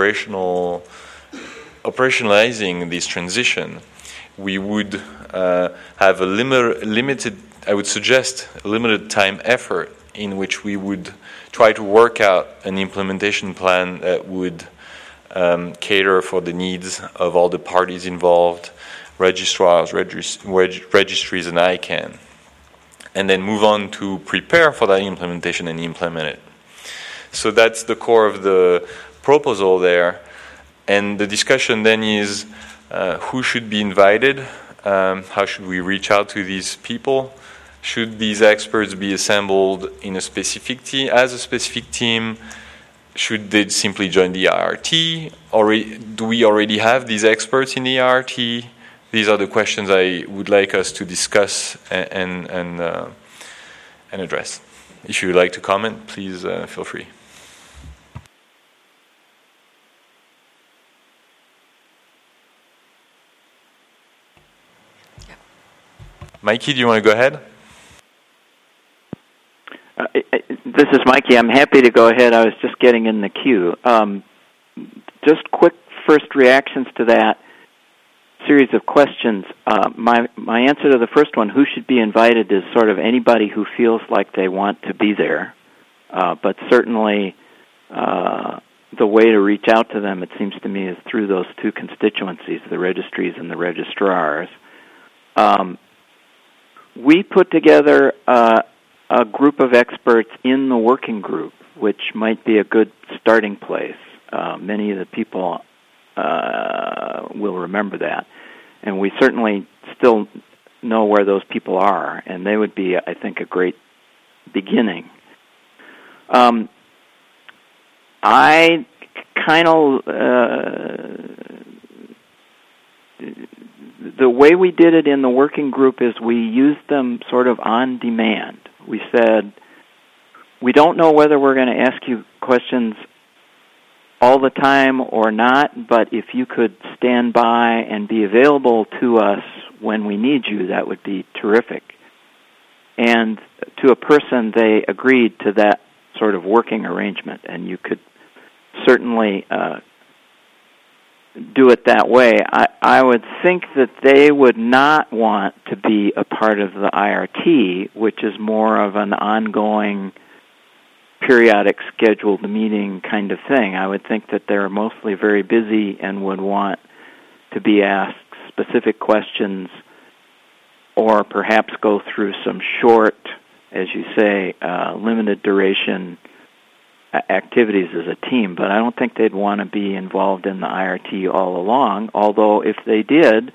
operationalizing this transition, we would have a limited, I would suggest, a limited time effort in which we would try to work out an implementation plan that would cater for the needs of all the parties involved, registrars, registries, and ICANN, and then move on to prepare for that implementation and implement it. So that's the core of the proposal there. And the discussion then is who should be invited, how should we reach out to these people, should these experts be assembled in a specific team, as a specific team, should they simply join the IRT, or do we already have these experts in the IRT? These are the questions I would like us to discuss and address. If you would like to comment, please feel free. Mikey, do you want to go ahead? This is Mikey. I'm happy to go ahead. I was just getting in the queue. Just quick first reactions to that series of questions. My answer to the first one, who should be invited, is sort of anybody who feels like they want to be there. But certainly the way to reach out to them, it seems to me, is through those two constituencies, the registries and the registrars. We put together a group of experts in the working group, which might be a good starting place. Many of the people will remember that. And we certainly still know where those people are, and they would be, I think, a great beginning. I kind of... the way we did it in the working group is we used them sort of on demand. We said, we don't know whether we're going to ask you questions all the time or not, but if you could stand by and be available to us when we need you, that would be terrific. And to a person, they agreed to that sort of working arrangement, and you could certainly do it that way. I would think that they would not want to be a part of the IRT, which is more of an ongoing, periodic scheduled meeting kind of thing. I would think that they're mostly very busy and would want to be asked specific questions or perhaps go through some short, as you say, limited duration activities as a team, but I don't think they'd want to be involved in the IRT all along, although if they did,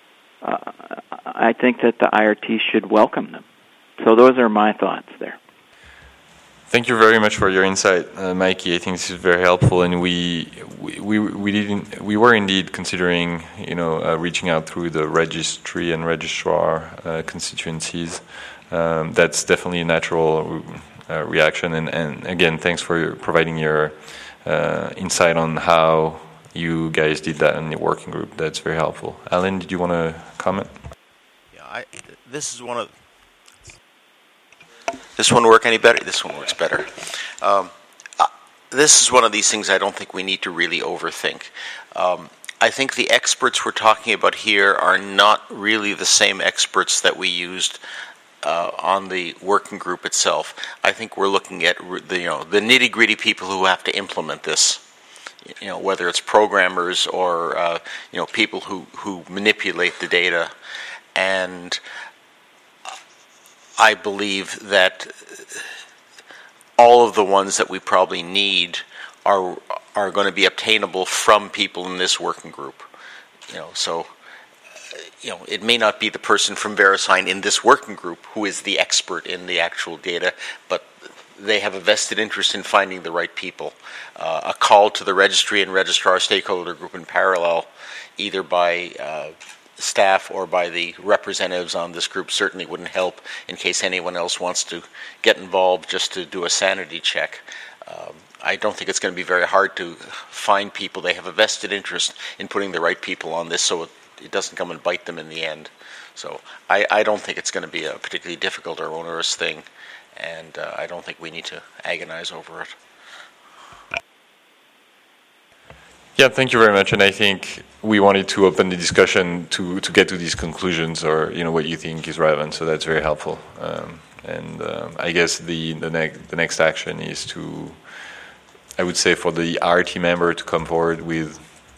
I think that the IRT should welcome them. So those are my thoughts there. Thank you very much for your insight, Mikey. I think this is very helpful, and we were indeed considering, reaching out through the registry and registrar constituencies. That's definitely a natural reaction, and again, thanks for providing your insight on how you guys did that in the working group. That's very helpful. Alan, did you want to comment? Yeah, this one work any better? This one works better. This is one of these things I don't think we need to really overthink. I think the experts we're talking about here are not really the same experts that we used on the working group itself. I think we're looking at the nitty-gritty people who have to implement this. Whether it's programmers or people who manipulate the data, and I believe that all of the ones that we probably need are are going to be obtainable from people in this working group. So it may not be the person from VeriSign in this working group who is the expert in the actual data, but they have a vested interest in finding the right people. A call to the registry and registrar stakeholder group in parallel, either by staff or by the representatives on this group, certainly wouldn't help in case anyone else wants to get involved just to do a sanity check. I don't think it's going to be very hard to find people. They have a vested interest in putting the right people on this so it doesn't come and bite them in the end. So I don't think it's going to be a particularly difficult or onerous thing, and I don't think we need to agonize over it. Yeah, thank you very much. And I think we wanted to open the discussion to get to these conclusions, or what you think is relevant. So that's very helpful. I guess the next action is to, I would say, for the RT member to come forward with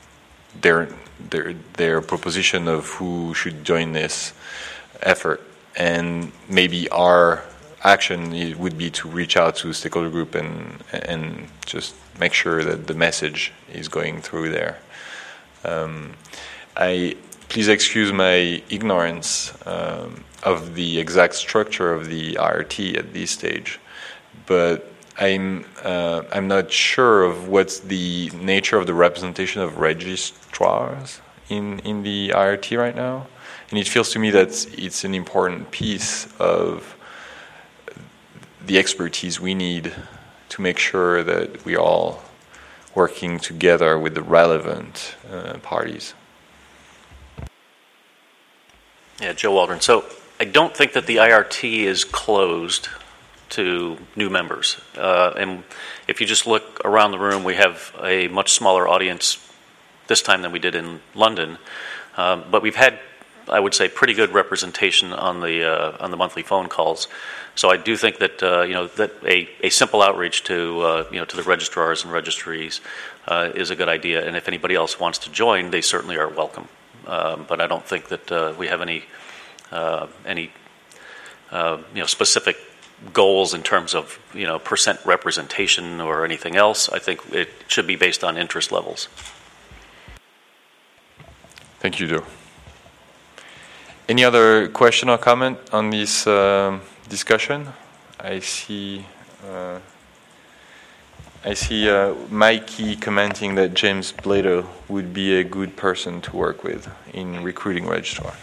their proposition of who should join this effort, and maybe our action would be to reach out to stakeholder group and just make sure that the message is going through there. Please excuse my ignorance of the exact structure of the IRT at this stage, but I'm not sure of what's the nature of the representation of registrars in the IRT right now, and it feels to me that it's an important piece of the expertise we need to make sure that we are all working together with the relevant parties. Yeah, Joe Waldron. So I don't think that the IRT is closed to new members. And if you just look around the room, we have a much smaller audience this time than we did in London. But we've had, I would say, pretty good representation on the monthly phone calls. So I do think that that a simple outreach to to the registrars and registries is a good idea. And if anybody else wants to join, they certainly are welcome. But I don't think that we have any specific goals in terms of percent representation or anything else. I think it should be based on interest levels. Thank you, Joe. Any other question or comment on this discussion? I see Mikey commenting that James Blato would be a good person to work with in recruiting registrars.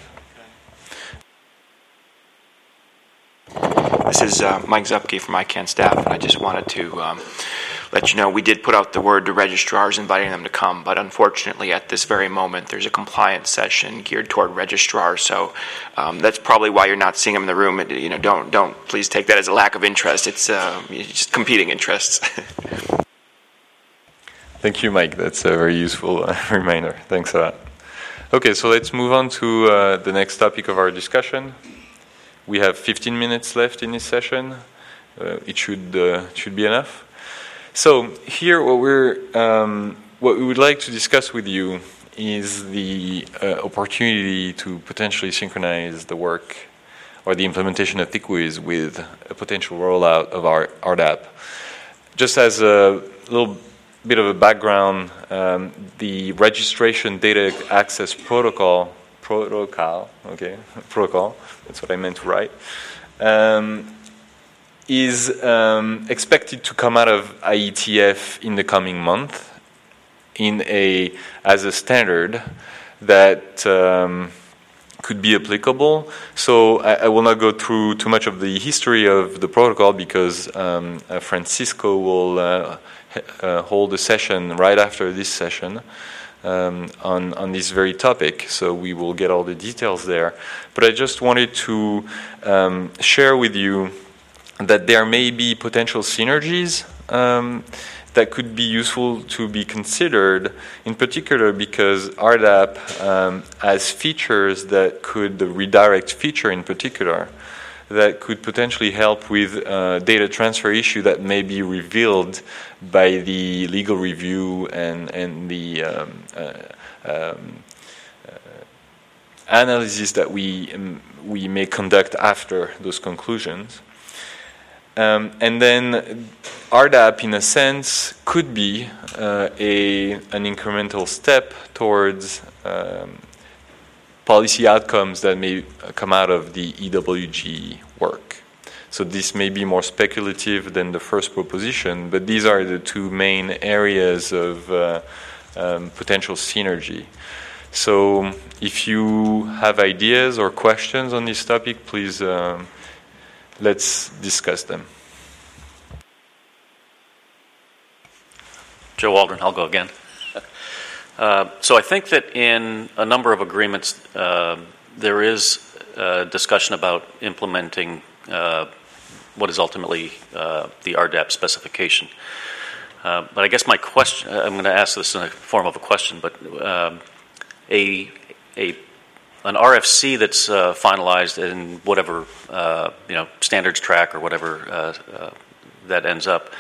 This is Mike Zupke from ICANN staff, and I just wanted to let you know we did put out the word to registrars inviting them to come, but unfortunately at this very moment there's a compliance session geared toward registrars, so that's probably why you're not seeing them in the room. Don't please take that as a lack of interest. It's just competing interests. Thank you, Mike. That's a very useful reminder. Thanks a lot. Okay, so let's move on to the next topic of our discussion. We have 15 minutes left in this session. It should be enough. So here, what we would like to discuss with you is the opportunity to potentially synchronize the work or the implementation of ThinkWiz with a potential rollout of our RDAP. Just as a little bit of a background, the Registration Data Access Protocol, that's what I meant to write, is expected to come out of IETF in the coming month as a standard that could be applicable. So I will not go through too much of the history of the protocol because Francisco will hold a session right after this session on this very topic, so we will get all the details there. But I just wanted to share with you that there may be potential synergies that could be useful to be considered, in particular because RDAP has features that could, the redirect feature in particular, that could potentially help with data transfer issue that may be revealed by the legal review and the analysis that we may conduct after those conclusions. And then RDAP, in a sense, could be an incremental step towards policy outcomes that may come out of the EWG work. So this may be more speculative than the first proposition, but these are the two main areas of potential synergy. So if you have ideas or questions on this topic, please let's discuss them. Joe Waldron, I'll go again. So I think that in a number of agreements, there is discussion about implementing what is ultimately the RDAP specification. But I guess my question, I'm going to ask this in the form of a question, but an RFC that's finalized in whatever standards track or whatever that ends up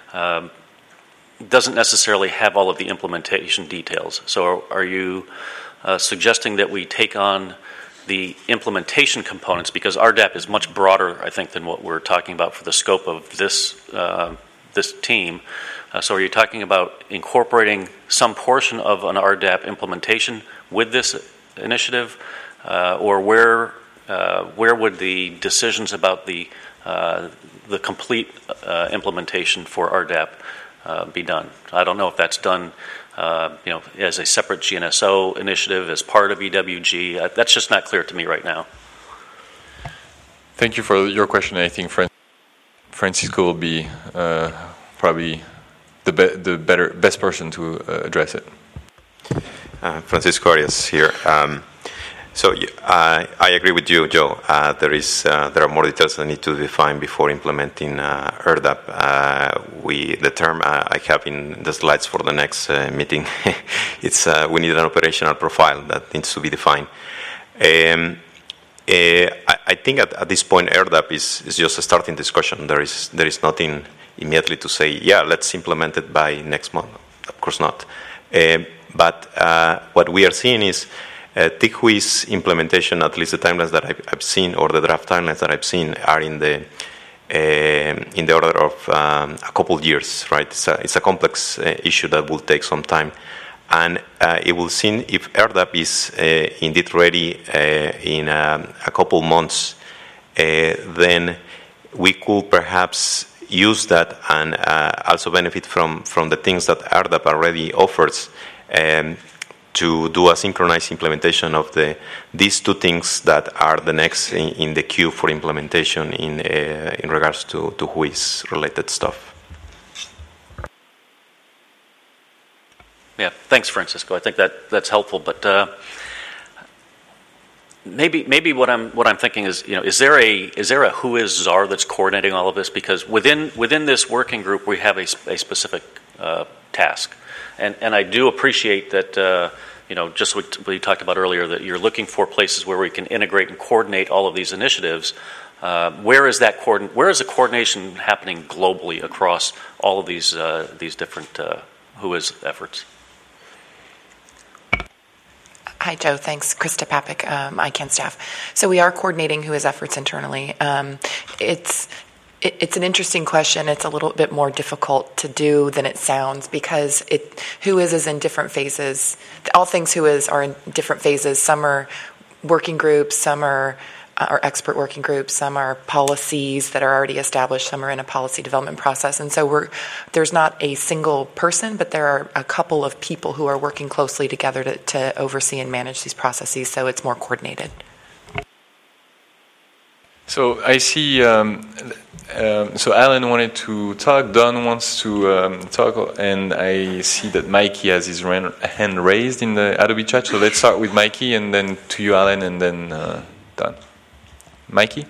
doesn't necessarily have all of the implementation details. So are you suggesting that we take on the implementation components, because RDAP is much broader, I think, than what we're talking about for the scope of this team. So are you talking about incorporating some portion of an RDAP implementation with this initiative, or where would the decisions about the complete implementation for RDAP be done? I don't know if that's done as a separate GNSO initiative, as part of EWG. That's just not clear to me right now. Thank you for your question. I think Francisco will be probably the best person to address it. Francisco Arias here. So I agree with you, Joe. There are more details that need to be defined before implementing RDAP. The term I have in the slides for the next meeting, it's we need an operational profile that needs to be defined. I think at this point RDAP is just a starting discussion. There is nothing immediately to say, yeah, let's implement it by next month. Of course not. But what we are seeing is TICWI's implementation, at least the timelines that I've seen, or the draft timelines that I've seen, are in the order of a couple years, right? It's a complex issue that will take some time, and it will seem if RDAP is indeed ready in a couple months, then we could perhaps use that and also benefit from the things that RDAP already offers, to do a synchronized implementation of these two things that are the next in the queue for implementation in regards to WHOIS related stuff. Yeah, thanks, Francisco. I think that's helpful. But maybe what I'm thinking is, is there a WHOIS czar that's coordinating all of this? Because within this working group we have a specific task, and I do appreciate that. Just what we talked about earlier, that you're looking for places where we can integrate and coordinate all of these initiatives. Where is the coordination happening globally across all of these different WHOIS efforts? Hi, Joe. Thanks. Krista Papik, ICANN staff. So we are coordinating WHOIS efforts internally. It's an interesting question. It's a little bit more difficult to do than it sounds, because WHOIS is in different phases. All things WHOIS are in different phases. Some are working groups, some are expert working groups, some are policies that are already established, some are in a policy development process. And so there's not a single person, but there are a couple of people who are working closely together to oversee and manage these processes, so it's more coordinated. So I see. So Alan wanted to talk. Don wants to talk, and I see that Mikey has his hand raised in the Adobe chat. So let's start with Mikey, and then to you, Alan, and then Don. Mikey.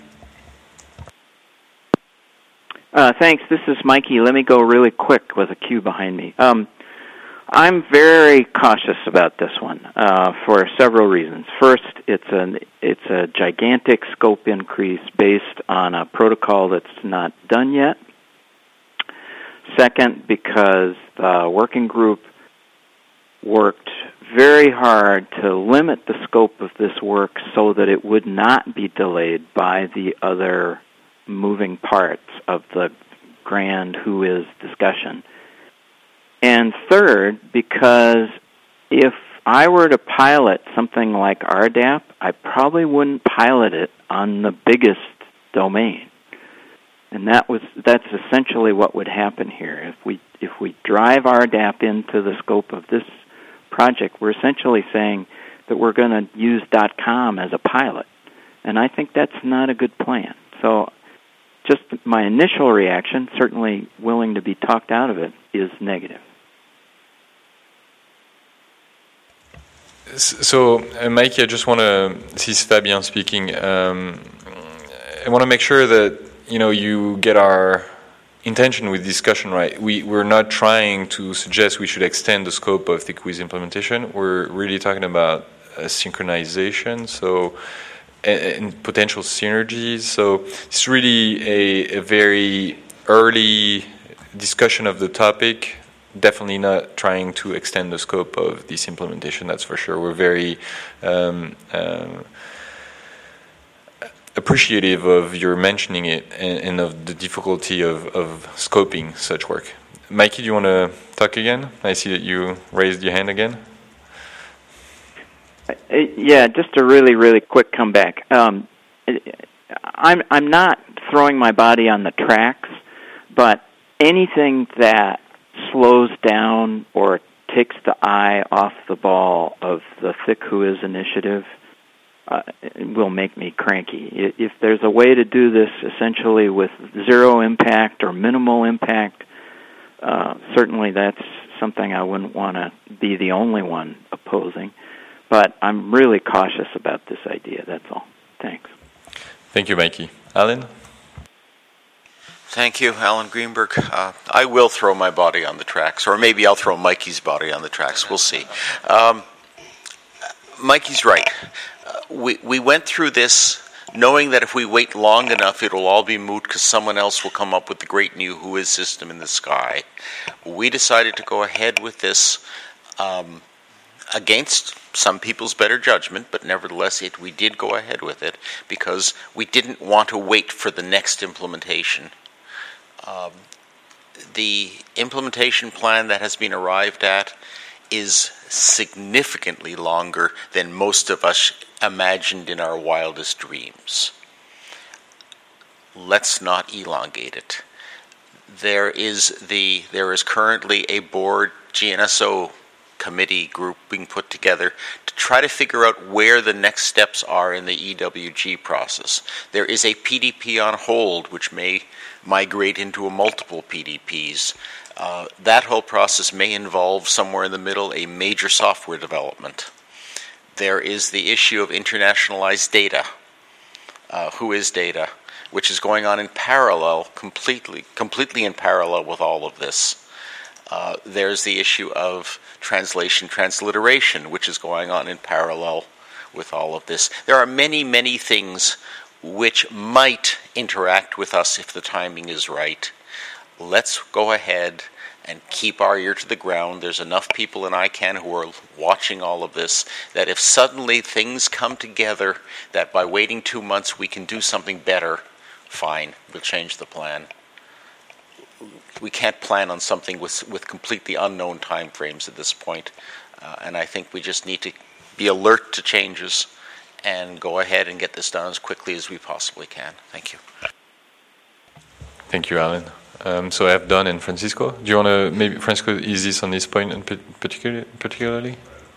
Thanks. This is Mikey. Let me go really quick with a cue behind me. I'm very cautious about this one for several reasons. First, it's a gigantic scope increase based on a protocol that's not done yet. Second, because the working group worked very hard to limit the scope of this work so that it would not be delayed by the other moving parts of the grand who is discussion. And third, because if I were to pilot something like RDAP, I probably wouldn't pilot it on the biggest domain. And that's essentially what would happen here. If we drive RDAP into the scope of this project, we're essentially saying that we're going to use .com as a pilot. And I think that's not a good plan. So just my initial reaction, certainly willing to be talked out of it, is negative. So, Mikey, I just want to, this is Fabien speaking. I want to make sure that, you get our intention with discussion right. We're not trying to suggest we should extend the scope of ThickWiz implementation. We're really talking about synchronization, and potential synergies. So it's really a very early discussion of the topic. Definitely not trying to extend the scope of this implementation, that's for sure. We're very appreciative of your mentioning it and of the difficulty of scoping such work. Mikey, do you want to talk again? I see that you raised your hand again. Yeah, just a really, really quick comeback. I'm not throwing my body on the tracks, but anything that slows down or takes the eye off the ball of the ThickWiz initiative will make me cranky. If there's a way to do this essentially with zero impact or minimal impact, certainly that's something I wouldn't want to be the only one opposing. But I'm really cautious about this idea, that's all. Thanks. Thank you, Mikey. Alan? Thank you, Alan Greenberg. I will throw my body on the tracks, or maybe I'll throw Mikey's body on the tracks. We'll see. Mikey's right. We went through this knowing that if we wait long enough, it'll all be moot because someone else will come up with the great new WHOIS system in the sky. We decided to go ahead with this against some people's better judgment, but nevertheless we did go ahead with it because we didn't want to wait for the next implementation. The implementation plan that has been arrived at is significantly longer than most of us imagined in our wildest dreams. Let's not elongate it. There is currently a board GNSO committee group being put together to try to figure out where the next steps are in the EWG process. There is a PDP on hold, which may migrate into a multiple PDPs. That whole process may involve somewhere in the middle a major software development. There is the issue of internationalized data, WHOIS data, which is going on in parallel, completely in parallel with all of this. There's the issue of transliteration, which is going on in parallel with all of this. There are many, many things which might interact with us if the timing is right. Let's go ahead and keep our ear to the ground. There's enough people in ICANN who are watching all of this that if suddenly things come together that by waiting 2 months we can do something better, fine, we'll change the plan. We can't plan on something with completely unknown time frames at this point. And I think we just need to be alert to changes and go ahead and get this done as quickly as we possibly can. Thank you. Thank you, Alan. So I have Don and Francisco. Do you want to, maybe Francisco, ease this on this point in particularly?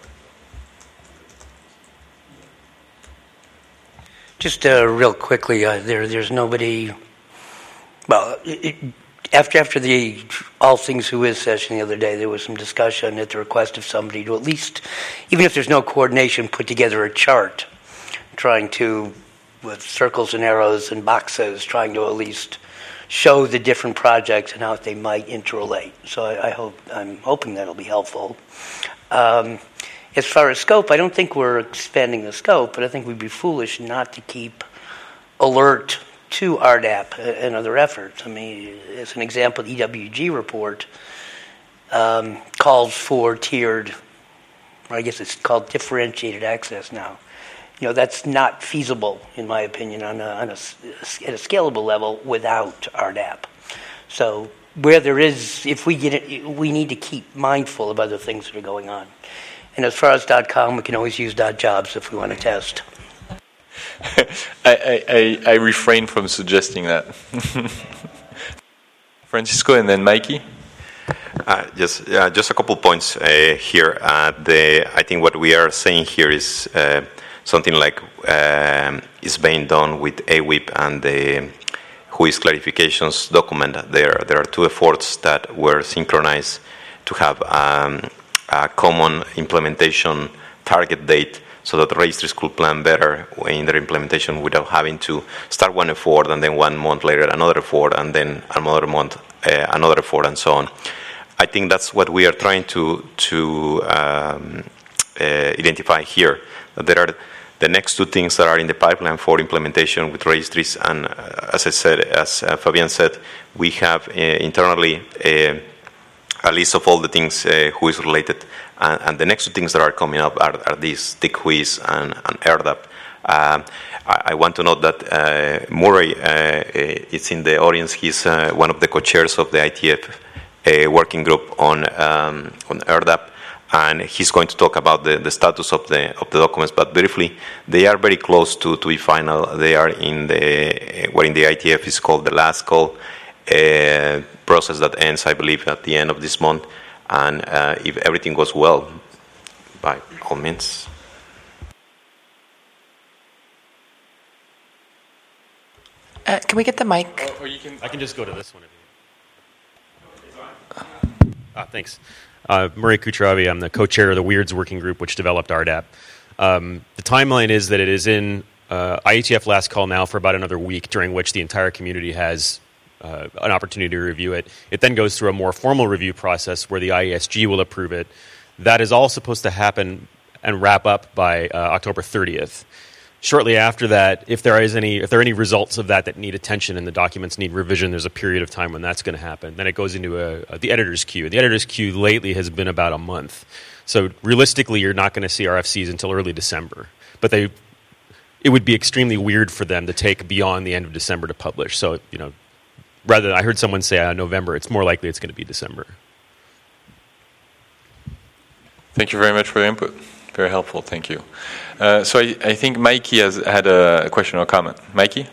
Just real quickly, there's nobody, well, after the All Things WHOIS session the other day, there was some discussion at the request of somebody to at least, even if there's no coordination, put together a chart trying to, with circles and arrows and boxes, trying to at least show the different projects and how they might interrelate. So I'm hoping that'll be helpful. As far as scope, I don't think we're expanding the scope, but I think we'd be foolish not to keep alert to RDAP and other efforts. I mean, as an example, the EWG report calls for tiered, or I guess it's called differentiated access now. You know, that's not feasible, in my opinion, at a scalable level without RDAP. So where there is, if we get it, we need to keep mindful of other things that are going on. And as far as .com, we can always use .jobs if we want to test. I refrain from suggesting that. Francisco and then Mikey. Just a couple points here. I think what we are saying here is something like is being done with AWIP and the WHOIS clarifications document. There are two efforts that were synchronized to have a common implementation target date, so that registries could plan better in their implementation without having to start one effort and then 1 month later another effort and then another month another effort and so on. I think that's what we are trying to identify here. That there are the next two things that are in the pipeline for implementation with registries, and as Fabian said, we have internally a list of all the things who is related, and the next two things that are coming up are these TIC-WHOIS and ERDAP. I want to note that Murray is in the audience. He's one of the co-chairs of the IETF working group on ERDAP, and he's going to talk about the status of the documents. But briefly, they are very close to be final. They are in what in the IETF is called the last call process that ends, I believe, at the end of this month. And if everything goes well, by all means. Can we get the mic? Or you can. I can just go to this one. Thanks. Murray Kucheravi, I'm the co-chair of the WEIRDS working group, which developed RDAP. The timeline is that it is in IETF last call now for about another week, during which the entire community has an opportunity to review it. It then goes through a more formal review process where the IESG will approve it. That is all supposed to happen and wrap up by October 30th. Shortly after that, if there are any results of that need attention and the documents need revision, there's a period of time when that's going to happen. Then it goes into the editor's queue. The editor's queue lately has been about a month. So realistically, you're not going to see RFCs until early December. But it would be extremely weird for them to take beyond the end of December to publish. So, rather than, I heard someone say November, it's more likely it's going to be December. Thank you very much for the input. Very helpful, thank you. So I think Mikey has had a question or comment. Mikey?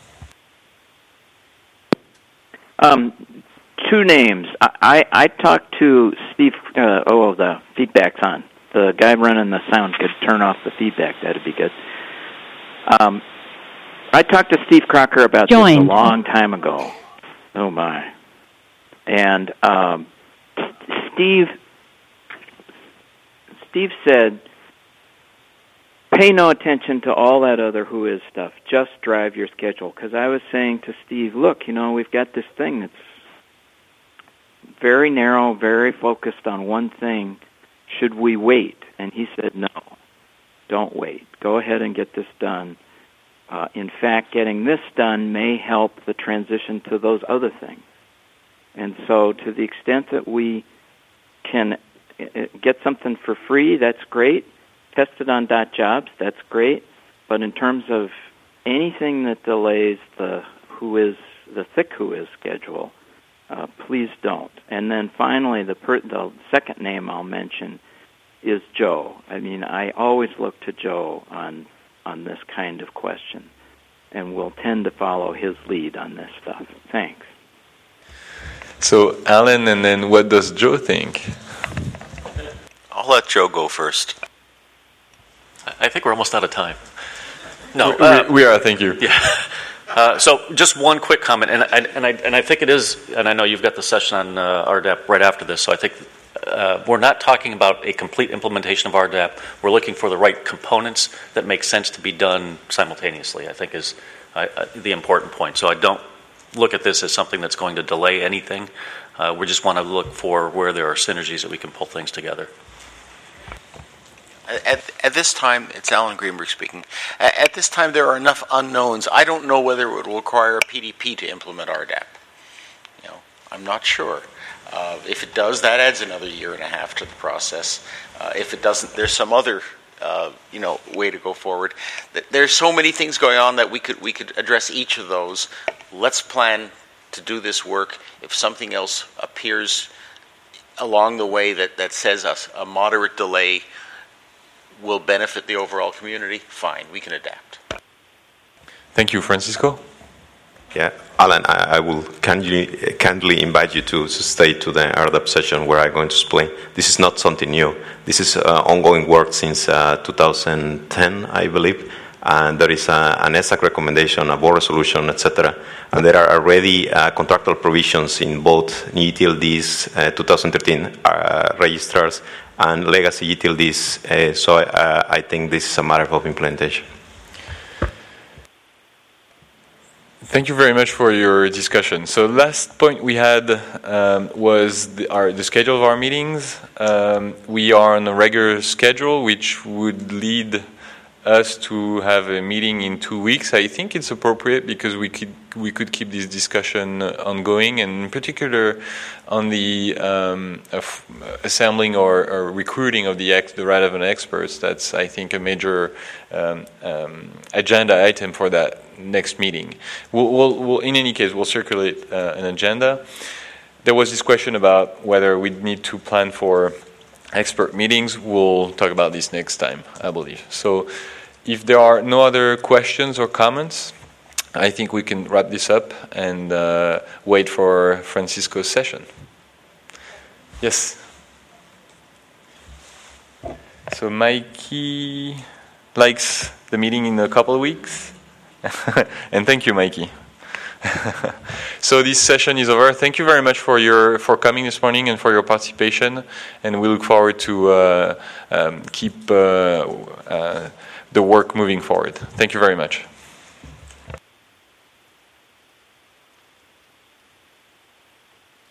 Two names. I talked to Steve, the feedback's on. The guy running the sound could turn off the feedback, that'd be good. I talked to Steve Crocker about this a long time ago. Oh my. And Steve said, pay no attention to all that other who is stuff. Just drive your schedule. Because I was saying to Steve, look, we've got this thing that's very narrow, very focused on one thing. Should we wait? And he said, no, don't wait. Go ahead and get this done. In fact, getting this done may help the transition to those other things. And so to the extent that we can get something for free, that's great. Test it on .jobs, that's great. But in terms of anything that delays the thick WHOIS schedule, please don't. And then finally, the second name I'll mention is Joe. I mean, I always look to Joe on this kind of question, and we'll tend to follow his lead on this stuff. Thanks. So, Alan, and then what does Joe think? I'll let Joe go first. I think we're almost out of time. No, we are. Thank you. Yeah. So just one quick comment, and I think it is, and I know you've got the session on RDAP right after this. So I think we're not talking about a complete implementation of RDAP. We're looking for the right components that make sense to be done simultaneously. I think is the important point. So I don't look at this as something that's going to delay anything. We just want to look for where there are synergies that we can pull things together. At this time, it's Alan Greenberg speaking. At this time, there are enough unknowns. I don't know whether it will require a PDP to implement RDAP. I'm not sure. If it does, that adds another 1.5 years to the process. If it doesn't, there's some other way to go forward. There's so many things going on that we could address each of those. Let's plan to do this work. If something else appears along the way that says a moderate delay will benefit the overall community, fine, we can adapt. Thank you, Francisco. Yeah, Alan, I will kindly invite you to stay to the RDAP session where I'm going to explain. This is not something new. This is ongoing work since 2010, I believe, and there is an ESAC recommendation, a board resolution, etc. And there are already contractual provisions in both new utilities, 2013 registrars, and legacy utilities. So I think this is a matter of implementation. Thank you very much for your discussion. So last point we had was the schedule of our meetings. We are on a regular schedule, which would lead us to have a meeting in 2 weeks. I think it's appropriate because we could keep this discussion ongoing, and in particular on the assembling or recruiting of the relevant experts. That's, I think, a major agenda item for that next meeting. We'll in any case, we'll circulate an agenda. There was this question about whether we need to plan for expert meetings. We'll talk about this next time, I believe. So if there are no other questions or comments, I think we can wrap this up and wait for Francisco's session. Yes. So Mikey likes the meeting in a couple of weeks. And thank you, Mikey. So this session is over. Thank you very much for coming this morning and for your participation. And we look forward to keep the work moving forward. Thank you very much.